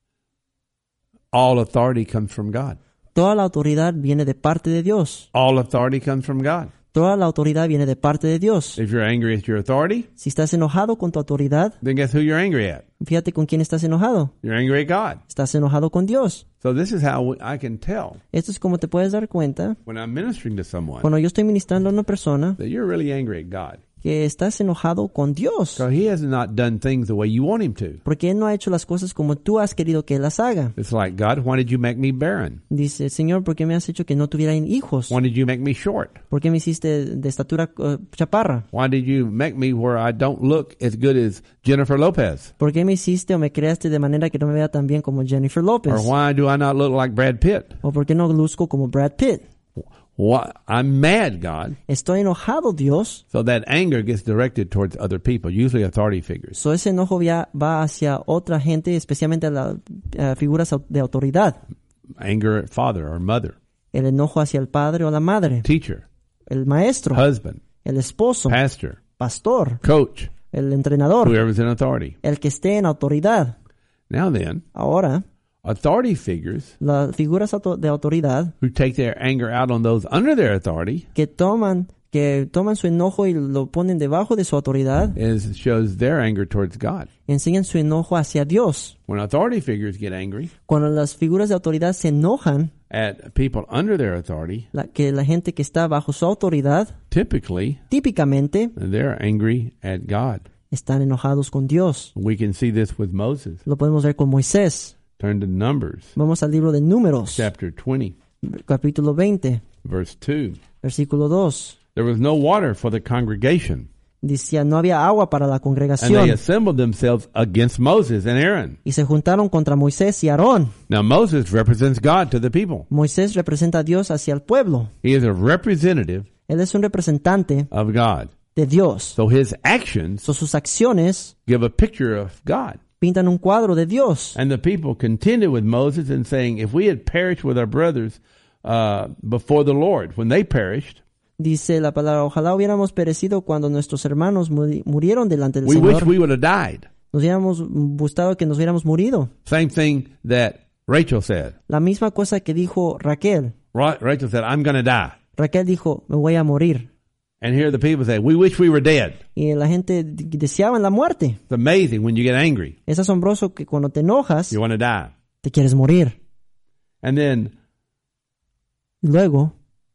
B: All authority comes from God.
C: Toda la autoridad viene de parte de Dios.
B: All authority comes from God.
C: Toda la autoridad viene de parte de Dios.
B: If you're angry at your authority,
C: Si estás enojado con tu autoridad,
B: then guess who you're angry at?
C: fíjate con quién estás enojado.
B: You're angry at God.
C: Estás enojado con Dios.
B: So this is how I can tell
C: Esto es como te puedes dar cuenta
B: when I'm ministering to someone
C: cuando yo estoy ministrando a una persona
B: that you're really angry at God.
C: que estás enojado con Dios.
B: So he has not done things the way you want him to.
C: Porque Él no ha hecho las cosas como tú has querido que Él las haga.
B: It's like, God, why did you make me barren?
C: Dice, Señor, ¿por qué me has hecho que no tuviera hijos?
B: Why did you make me short?
C: ¿Por qué me hiciste de estatura uh, chaparra?
B: Why did you make me where I don't look as good as Jennifer Lopez?
C: ¿Por qué me hiciste o me creaste de manera que no me vea tan bien como Jennifer Lopez?
B: Or why do I not look like Brad Pitt?
C: ¿O por qué no luzco como Brad Pitt?
B: Why? I'm mad, God.
C: Estoy enojado, Dios.
B: So that anger gets directed towards other people, usually authority figures.
C: So ese enojo ya va hacia otra gente, especialmente a las uh, figuras au- de autoridad.
B: Anger at father or mother,
C: El enojo hacia el padre o la madre,
B: teacher,
C: el maestro,
B: husband,
C: el esposo,
B: pastor,
C: pastor,
B: coach,
C: el entrenador,
B: whoever's in authority.
C: el que esté en autoridad.
B: Now then,
C: Ahora,
B: authority figures
C: las figuras auto- de autoridad
B: who take their anger out on those under their authority
C: que toman que toman su enojo y lo ponen debajo de su autoridad,
B: is shows their anger towards God.
C: enseñan su enojo hacia Dios.
B: When authority figures get angry
C: Cuando las figuras de autoridad se enojan,
B: at people under their authority,
C: la, que la gente que está bajo su autoridad,
B: typically
C: típicamente
B: they're angry at God.
C: están enojados con Dios.
B: We can see this with Moses.
C: Lo podemos ver con Moisés.
B: Turn to Numbers,
C: Vamos al libro de Números,
B: chapter twenty,
C: capítulo veinte,
B: verse two.
C: versículo dos.
B: There was no water for the congregation,
C: Decía, no había agua para la
B: and they
C: congregación.
B: assembled themselves against Moses and Aaron.
C: Y se juntaron contra Moisés y Aarón.
B: Now Moses represents God to the people.
C: Moisés representa a Dios hacia el pueblo.
B: He is a representative
C: Él es un representante
B: of God.
C: de Dios.
B: So his actions
C: So, sus acciones
B: give a picture of God.
C: pintan un cuadro de Dios.
B: And the people contended with Moses and saying, if we had perished with our brothers uh, before the Lord, when they perished,
C: Dice la palabra, ojalá hubiéramos perecido cuando nuestros hermanos muri- murieron delante del
B: we wish
C: Señor.
B: we would have died.
C: Nos hubiéramos gustado que nos hubiéramos murido.
B: Same thing that Rachel said.
C: La misma cosa que dijo Raquel.
B: Ra- Rachel said, I'm going to die.
C: Raquel dijo, me voy a morir.
B: And here the people say, we wish we were dead.
C: Y la gente d- deseaba la muerte.
B: It's amazing when you get angry,
C: Es asombroso que cuando te enojas,
B: you want to die.
C: te quieres morir.
B: And then,
C: Luego,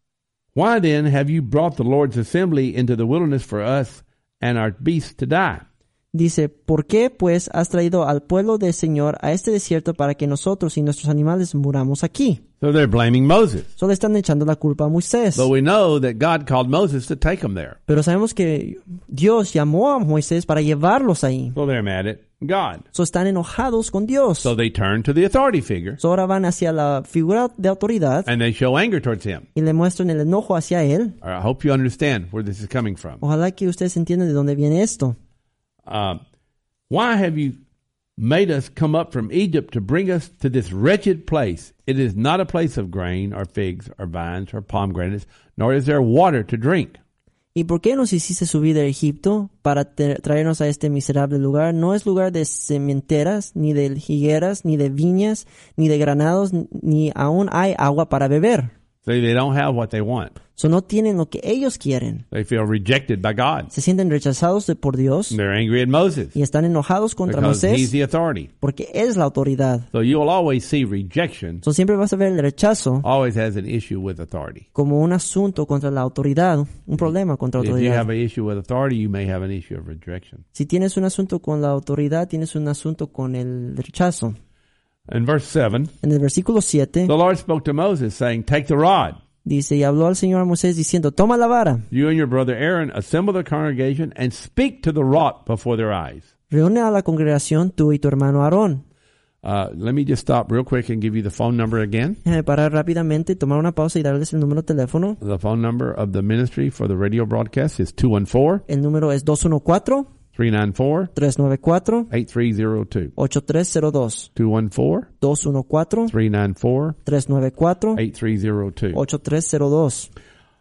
B: why then have you brought the Lord's assembly into the wilderness for us and our beasts to die?
C: dice, ¿por qué pues has traído al pueblo del Señor a este desierto para que nosotros y nuestros animales muramos aquí?
B: So they're blaming Moses.
C: Solo están echando la culpa a Moisés.
B: But we know that God called Moses to take them there.
C: Pero sabemos que Dios llamó a Moisés para llevarlos ahí.
B: So they're mad at God.
C: So están enojados con Dios.
B: So they turn to the authority figure
C: So ahora van hacia la figura de autoridad
B: and they show anger towards him.
C: y le muestran el enojo hacia él.
B: I hope you understand where this is coming from.
C: Ojalá que ustedes entiendan de dónde viene esto.
B: Uh, why have you made us come up from Egypt to bring us to this wretched place? It is not a place of grain or figs or vines or pomegranates, nor is there water to drink.
C: ¿Y por qué nos hiciste subir de Egipto para te- traernos a este miserable lugar? No es lugar de sementeras, ni de higueras, ni de viñas, ni de granados, ni aún hay agua para beber.
B: See, they don't have what they want.
C: So no tienen lo que ellos quieren.
B: They feel rejected by God.
C: Se sienten rechazados de- por Dios
B: They're angry at Moses
C: y están enojados contra
B: because he's
C: Moisés
B: the authority.
C: porque es la autoridad.
B: So you will always see rejection
C: So siempre vas a ver el rechazo
B: always has an issue with authority.
C: como un asunto contra la autoridad, un problema contra la
B: If you
C: autoridad.
B: have an issue with authority, you may have an issue of rejection.
C: Si tienes un asunto con la autoridad, tienes un asunto con el rechazo.
B: In verse seven,
C: En el versículo siete
B: the Lord spoke to Moses, saying, take the rod.
C: dice, y habló al Señor a Moisés diciendo, toma la vara,
B: You and your brother Aaron assemble the congregation and speak to the rock before their eyes.
C: reúne a la congregación tú y tu hermano Aarón.
B: Uh, let me just stop real quick and give you the phone number again.
C: Déjame parar rápidamente, tomar una pausa y darles el número de teléfono.
B: The phone number of the ministry for the radio broadcast is two one four,
C: El número es dos uno cuatro,
B: three nine four,
C: tres nueve cuatro,
B: eight three zero two.
C: ocho tres cero dos.
B: two one four,
C: dos uno cuatro,
B: three nine four,
C: tres nueve cuatro,
B: eight three zero two.
C: ocho tres cero dos.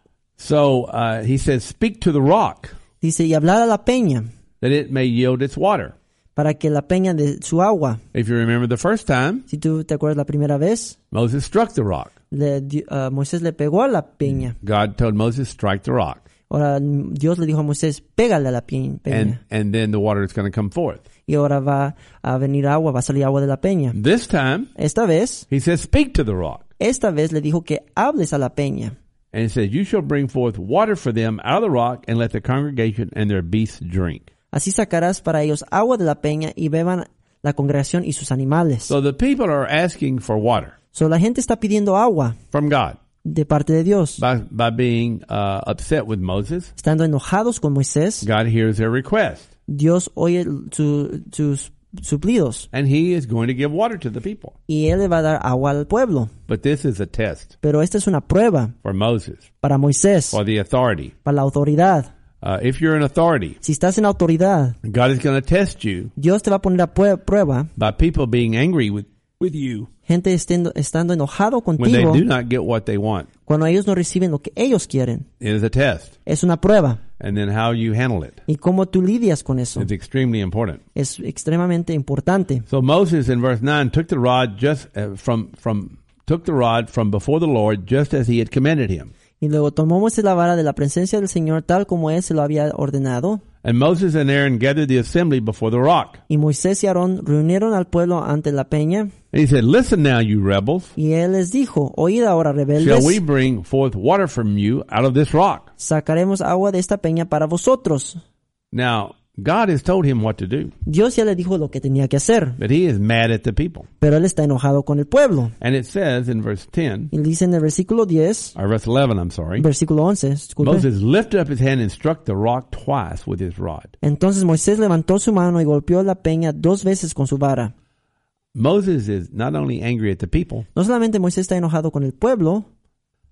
B: So uh, he says, speak to the rock
C: Dice, y hablar a la peña,
B: that it may yield its water.
C: para que la peña de su agua.
B: If you remember the first time,
C: Si tú te acuerdas la primera vez,
B: Moses struck the rock.
C: le di- ah, Moisés le pegó a la peña.
B: God told Moses, strike the rock.
C: Ahora mm, Dios le dijo a Moisés, pégale a la pe- peña.
B: And, and then the water is going to come forth.
C: Y ahora va a venir agua, va a salir agua de la peña.
B: This time,
C: Esta vez,
B: he says, speak to the rock.
C: esta vez le dijo que hables a la peña.
B: And it says, you shall bring forth water for them out of the rock and let the congregation and their beasts drink.
C: Así sacarás para ellos agua de la peña y beban la congregación y sus animales.
B: So the people are asking for water
C: So la gente está pidiendo agua
B: from God
C: de parte de Dios.
B: by, by being uh, upset with Moses.
C: Estando enojados con Moisés,
B: God hears their request
C: Dios oye su- sus suplidos
B: and he is going to give water to the people.
C: y Él le va a dar agua al pueblo.
B: But this is a test
C: Pero esta es una prueba
B: for Moses,
C: para Moisés,
B: for the authority.
C: para la autoridad.
B: Uh, if you're in authority,
C: Si estás en autoridad,
B: God is going to test you
C: Dios te va a poner a prue- prueba,
B: by people being angry with, with you
C: gente estando, estando enojado
B: when they
C: contigo
B: do not get what they want.
C: cuando ellos no reciben lo que ellos quieren.
B: It is a test.
C: Es una prueba.
B: And then how you handle it
C: Y cómo tú lidias con eso
B: is extremely important.
C: es extremadamente importante.
B: So Moses in verse nine took the rod just uh, from, from, took the rod from before the Lord just as he had commanded him.
C: Y luego tomó Moisés la vara de la presencia del Señor tal como Él se lo había ordenado.
B: And Moses and Aaron gathered the assembly before the rock.
C: Y Moisés y Aarón reunieron al pueblo ante la peña.
B: And he said, listen now, you rebels.
C: Y Él les dijo, oíd ahora
B: Shall we
C: rebeldes,
B: bring forth water from you out of this rock?
C: sacaremos agua de esta peña para vosotros.
B: Now, God has told him what to do,
C: Dios ya le dijo lo que tenía que hacer,
B: but he is mad at the people.
C: pero Él está enojado con el pueblo.
B: And it says in verse ten,
C: Y dice en el versículo diez,
B: or verse eleven, I'm sorry,
C: versículo once, disculpe.
B: Moses lifted up his hand and struck the rock twice with his rod.
C: Entonces Moisés levantó su mano y golpeó la peña dos veces con su vara.
B: Moses is not only angry at the people,
C: No solamente Moisés está enojado con el pueblo,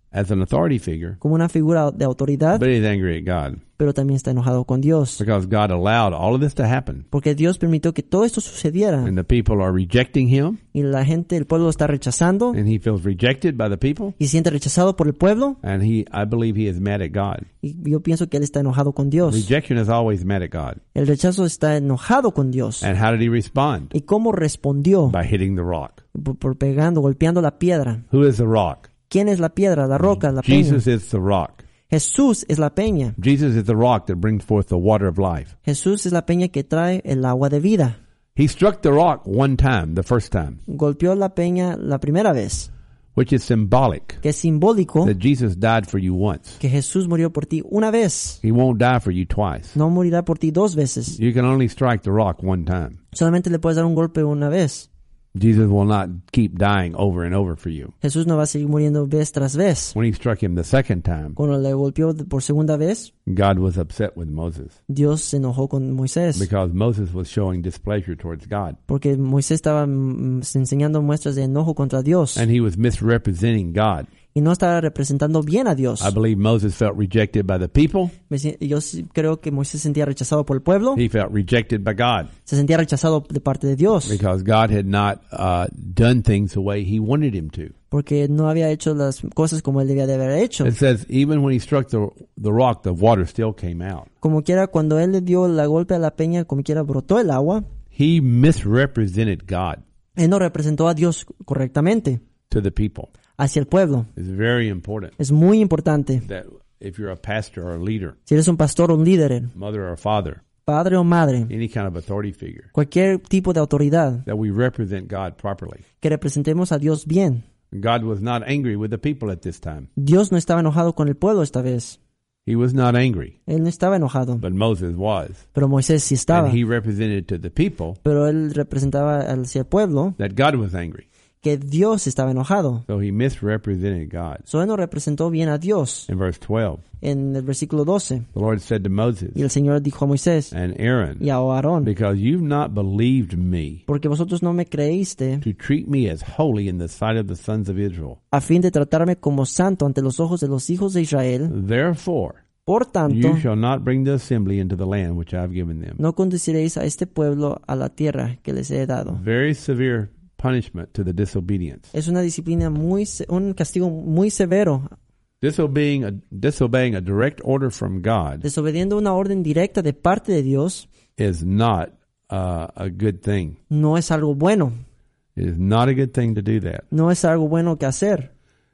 B: as an authority figure,
C: como una figura de autoridad,
B: but he's angry at God
C: pero también está enojado con Dios.
B: because God allowed all of this to happen.
C: Porque Dios permitió que todo esto sucediera.
B: And the people are rejecting him,
C: Y la gente, el pueblo lo está rechazando.
B: and he feels rejected by the people,
C: Y se siente rechazado por el pueblo.
B: and he, I believe he is mad at God.
C: Y yo pienso que él está enojado con Dios.
B: Rejection is always mad at God.
C: El rechazo está enojado con Dios.
B: And how did he respond?
C: ¿Y cómo respondió?
B: By hitting the rock.
C: Por, por pegando, golpeando la piedra.
B: Who is the rock?
C: ¿Quién es la piedra, la roca, la peña?
B: Jesus is the rock.
C: Jesús es la peña.
B: Jesus is the rock that brings forth the water of life.
C: Jesús es la peña que trae el agua de vida.
B: He struck the rock one time, the first time,
C: Golpeó la peña la primera vez,
B: which is symbolic
C: que es simbólico
B: that Jesus died for you once.
C: que Jesús murió por ti una vez.
B: He won't die for you twice.
C: No morirá por ti dos veces.
B: You can only strike the rock one time.
C: Solamente le puedes dar un golpe una vez.
B: Jesus will not keep dying over and over for you.
C: Jesús no va a seguir muriendo vez tras vez.
B: When he struck him the second time,
C: Cuando le golpeó de- por segunda vez,
B: God was upset with Moses
C: Dios se enojó con Moisés.
B: because Moses was showing displeasure towards God.
C: Porque Moisés estaba mm, enseñando muestras de enojo contra Dios.
B: And he was misrepresenting God.
C: Y no estaba representando bien a Dios.
B: I believe Moses felt rejected by the people.
C: Me si- Yo sí creo que Moisés se sentía rechazado por el pueblo.
B: He felt rejected by God
C: Se sentía rechazado de parte de Dios.
B: because God had not uh, done things the way he wanted him to.
C: Porque no había hecho las cosas como él debía de haber hecho.
B: It says even when he struck the, the rock, the water still came out.
C: Como quiera, cuando él le dio la golpe a la peña, como quiera brotó el agua.
B: He misrepresented God
C: Él no representó a Dios correctamente
B: to the people.
C: hacia el pueblo.
B: It's very important
C: Es muy importante.
B: that if you're a pastor or a leader,
C: Si eres un pastor o un líder,
B: mother or father,
C: padre o madre,
B: any kind of authority figure,
C: cualquier tipo de autoridad,
B: that we represent God properly.
C: que representemos a Dios bien.
B: God was not angry with the people at this time.
C: Dios no estaba enojado con el pueblo esta vez.
B: He was not angry,
C: Él no estaba enojado,
B: but Moses was.
C: pero Moisés sí estaba.
B: And he represented to the people
C: Pero él representaba hacia el pueblo
B: that God was angry.
C: que Dios estaba enojado.
B: So he misrepresented God.
C: So él no representó bien a Dios.
B: In verse twelve,
C: En el versículo doce,
B: the Lord said to Moses
C: y el Señor dijo a Moisés
B: and Aaron,
C: y a Aarón,
B: because you've not believed me
C: porque vosotros no me creíste
B: to treat me as holy in the sight of the sons of Israel.
C: a fin de tratarme como santo ante los ojos de los hijos de Israel,
B: Therefore,
C: por tanto,
B: you shall not bring the assembly into the land which I have given them.
C: no conduciréis a este pueblo a la tierra que les he dado.
B: Very severe punishment to the disobedience.
C: Es una disciplina muy, se- un castigo muy severo.
B: Disobeying a, disobeying a direct order from God
C: Desobediendo una orden directa de parte de Dios
B: is not uh, a good thing.
C: no es algo bueno.
B: It is not a good thing to do that.
C: No es algo bueno que hacer.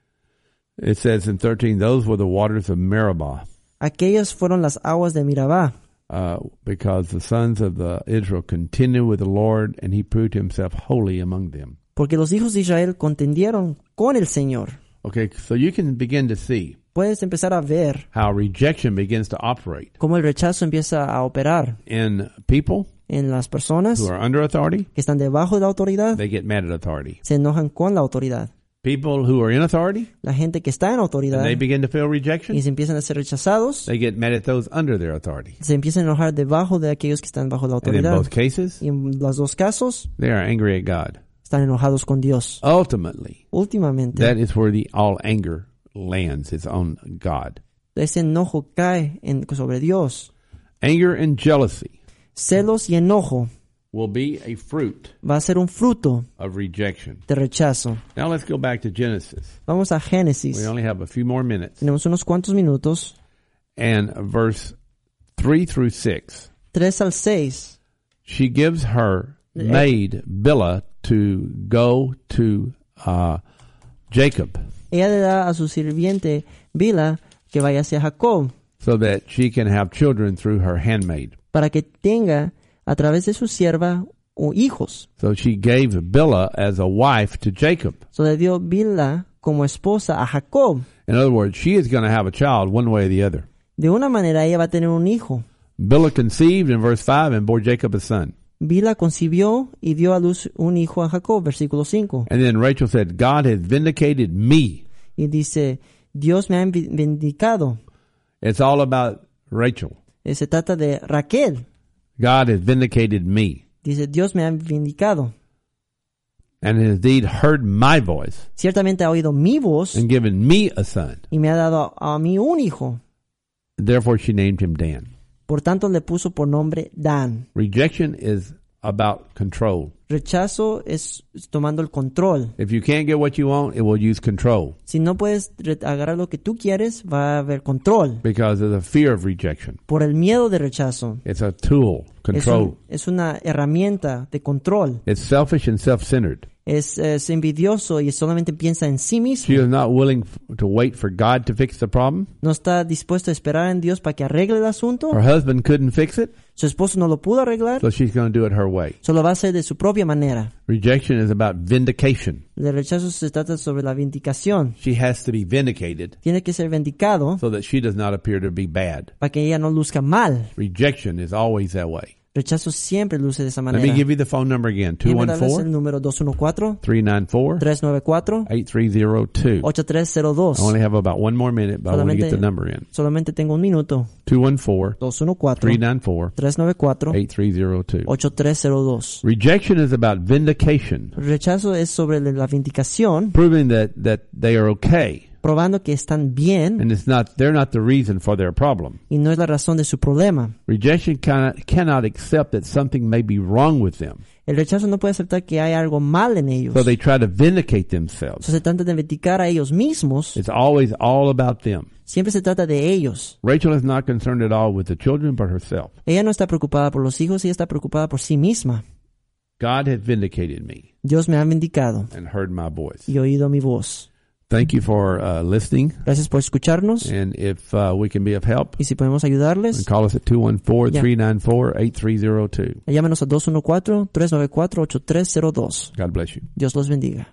B: It says in thirteen, those were the waters of Meribah,
C: Aquellas fueron las aguas de Mirabá,
B: uh, because the sons of the Israel contended with the Lord, and he proved himself holy among them.
C: porque los hijos de Israel contendieron con el Señor.
B: Okay, so you can begin to see
C: Puedes empezar a ver
B: how rejection begins to operate
C: cómo el rechazo empieza a operar
B: in people
C: en las personas
B: who are under authority.
C: que están debajo de la autoridad,
B: They get mad at authority.
C: se enojan con la autoridad.
B: People who are in authority,
C: La gente que está en autoridad
B: and they begin to feel
C: y
B: rejection,
C: se empiezan a ser rechazados,
B: they get mad at those under their authority.
C: se empiezan a enojar debajo de aquellos que están bajo la
B: And in
C: autoridad.
B: both cases,
C: Y en los dos casos
B: they are angry at God.
C: están enojados con Dios.
B: Ultimately,
C: Últimamente,
B: that is where the all anger lands. It's on God.
C: ese enojo cae en, sobre Dios.
B: Anger and jealousy
C: Celos y enojo
B: will be a fruit
C: va a ser un fruto
B: of rejection.
C: de rechazo.
B: Now let's go back to Genesis.
C: Vamos a Génesis.
B: We only have a few more minutes.
C: Tenemos unos cuantos minutos.
B: And verse three through six,
C: tres al seis.
B: she gives her maid Bilhah to go to uh, Jacob
C: Ella le da a su sirviente Bila que vaya hacia Jacob
B: so that she can have children through her handmaid.
C: para que tenga a través de su sierva o hijos.
B: So she gave Bilhah as a wife to Jacob.
C: So le dio Bila como esposa a Jacob.
B: In other words, she is going to have a child one way or the other.
C: De una manera ella va a tener un hijo.
B: Bilhah conceived in verse five and bore Jacob a son.
C: Bila concibió y dio a luz un hijo a Jacob, versículo cinco.
B: And then Rachel said, God has vindicated me.
C: Y dice, Dios me ha vindicado.
B: It's all about Rachel.
C: Eh, Se trata de Raquel.
B: God has vindicated me.
C: Dice, Dios me ha vindicado.
B: and has indeed heard my voice,
C: ciertamente ha oído mi voz
B: and given me a son.
C: y me ha dado a, a mí un hijo.
B: Therefore she named him Dan.
C: Por tanto le puso por nombre Dan.
B: Rejection is about control.
C: Rechazo es tomando el control.
B: If you can't get what you want, it will use control
C: Si no puedes re- agarrar lo que tú quieres, va a haber control.
B: because of the fear of rejection.
C: Por el miedo de rechazo.
B: It's a tool,
C: Es,
B: control.
C: un- es una herramienta de control.
B: It's selfish and self-centered.
C: Es, es envidioso y solamente piensa en sí mismo.
B: She is not willing f- to wait for God to fix the problem.
C: No está dispuesto a esperar en Dios para que arregle el asunto.
B: Her husband couldn't fix it,
C: Su esposo no lo pudo arreglar.
B: so she's going to do it her way.
C: Solo va a hacer de su propia manera.
B: Rejection is about vindication.
C: El rechazo se trata sobre la vindicación.
B: She has to be vindicated
C: Tiene que ser vindicado
B: so that she does not appear to be bad.
C: para que ella no luzca mal.
B: Rejection is always that way.
C: Rechazo siempre luce de esa
B: Let
C: manera.
B: me give you the phone number again. two
C: Déjeme
B: one
C: darles
B: four,
C: el número dos uno cuatro,
B: three nine four,
C: tres nueve cuatro,
B: eight three zero two.
C: ocho tres cero dos.
B: I only have about one more minute, but I want to get the number in.
C: Solamente tengo un minuto.
B: two one four,
C: dos uno cuatro,
B: three nine four,
C: tres nueve cuatro,
B: eight three zero two.
C: ocho tres cero dos.
B: Rejection is about vindication,
C: Rechazo es sobre la vindicación,
B: proving that, that they are okay,
C: probando que están bien
B: and it's not, they're not the reason for their problem.
C: y no es la razón de su problema.
B: Rejection cannot, cannot accept that something may be wrong with them,
C: El rechazo no puede aceptar que hay algo mal en ellos.
B: so they try to vindicate themselves.
C: So, se trata de vindicar a ellos mismos.
B: It's always all about them.
C: Siempre se trata de ellos.
B: Rachel is not concerned at all with the children, but herself.
C: Ella no está preocupada por los hijos, ella está preocupada por sí misma.
B: God has vindicated me
C: Dios me ha vindicado
B: and heard my voice.
C: y oído mi voz.
B: Thank you for uh, listening,
C: Gracias por escucharnos.
B: and if uh, we can be of help,
C: Y si podemos ayudarles,
B: call us at two one four, three nine four, eight three zero two.
C: llámenos a dos uno cuatro, tres nueve cuatro, ocho tres cero dos.
B: God bless you.
C: Dios los bendiga.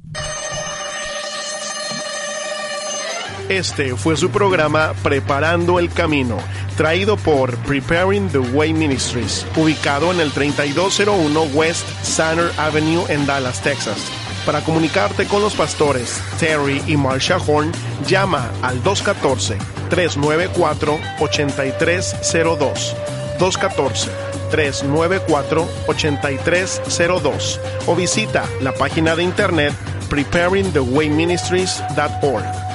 A: Este fue su programa Preparando el Camino, traído por Preparing the Way Ministries, ubicado en el treinta y dos cero uno West Center Avenue en Dallas, Texas. Para comunicarte con los pastores Terry y Marsha Horn, llama al dos uno cuatro, tres nueve cuatro, ocho tres cero dos, dos uno cuatro, tres nueve cuatro, ocho tres cero dos o visita la página de internet preparing the way ministries dot org.